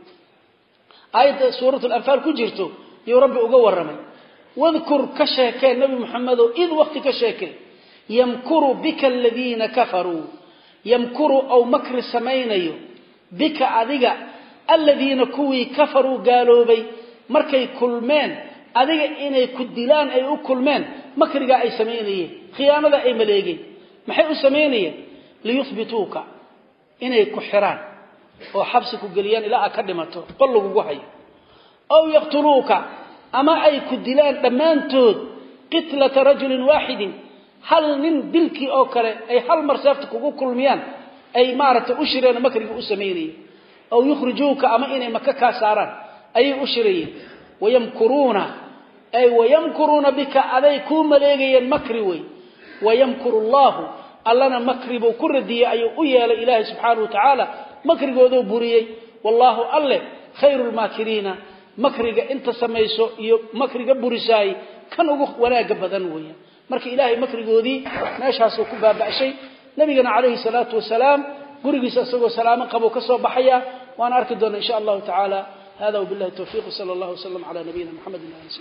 ayat surah al-anfal ku jirto iyo rabbi uga waramay wadhkur kashaka nabi muhammad id waqti kashaka yamkuru bika alladhina kafaru yamkuru aw makr samaynayo bika adiga alladhina kuwi kafaru gaalobay markay kulmeen adiga inay ku dilaan ay u kulmeen makriga ay sameeyeen khiyaanada ay maleegeen maxay u sameeyeen liyuthbituka inay ku xiraan oo xabsi ku galiyaan ilaa ka dhimato qol lagu hayo aw yaqtuluka ama ay ku dilaan dhamaantood qitlata rajulin waahidin hal min dilki oo kale ay hal mar saafta kugu kulmiyaan ay maarata u shireen makriga u sameeyeen aw yukhrijuka ama inay makka ka saaraan ay u shireen wayamkuruna ay wayamkuruna bika alaykum maleegayeen makri way wayamkuru allah allana makribu kurdiya ay u yeelay ilaahi subhanahu wa ta'ala makrigoodu buriyay wallahu alle khayrul makirina makriga inta sameeyso iyo makriga burisay kan ugu wanaaga badan weeyaan marka ilaahi makrigoodii meeshaas ku baabashay nabigana kaleey salaatu wasalaam gurigiisa asagoo salaamo qabo ka soo baxaya waan arki doonaa insha Allah ta'ala hada wabillahi tawfiq sallallahu alayhi wa sallam ala nabiyina muhammad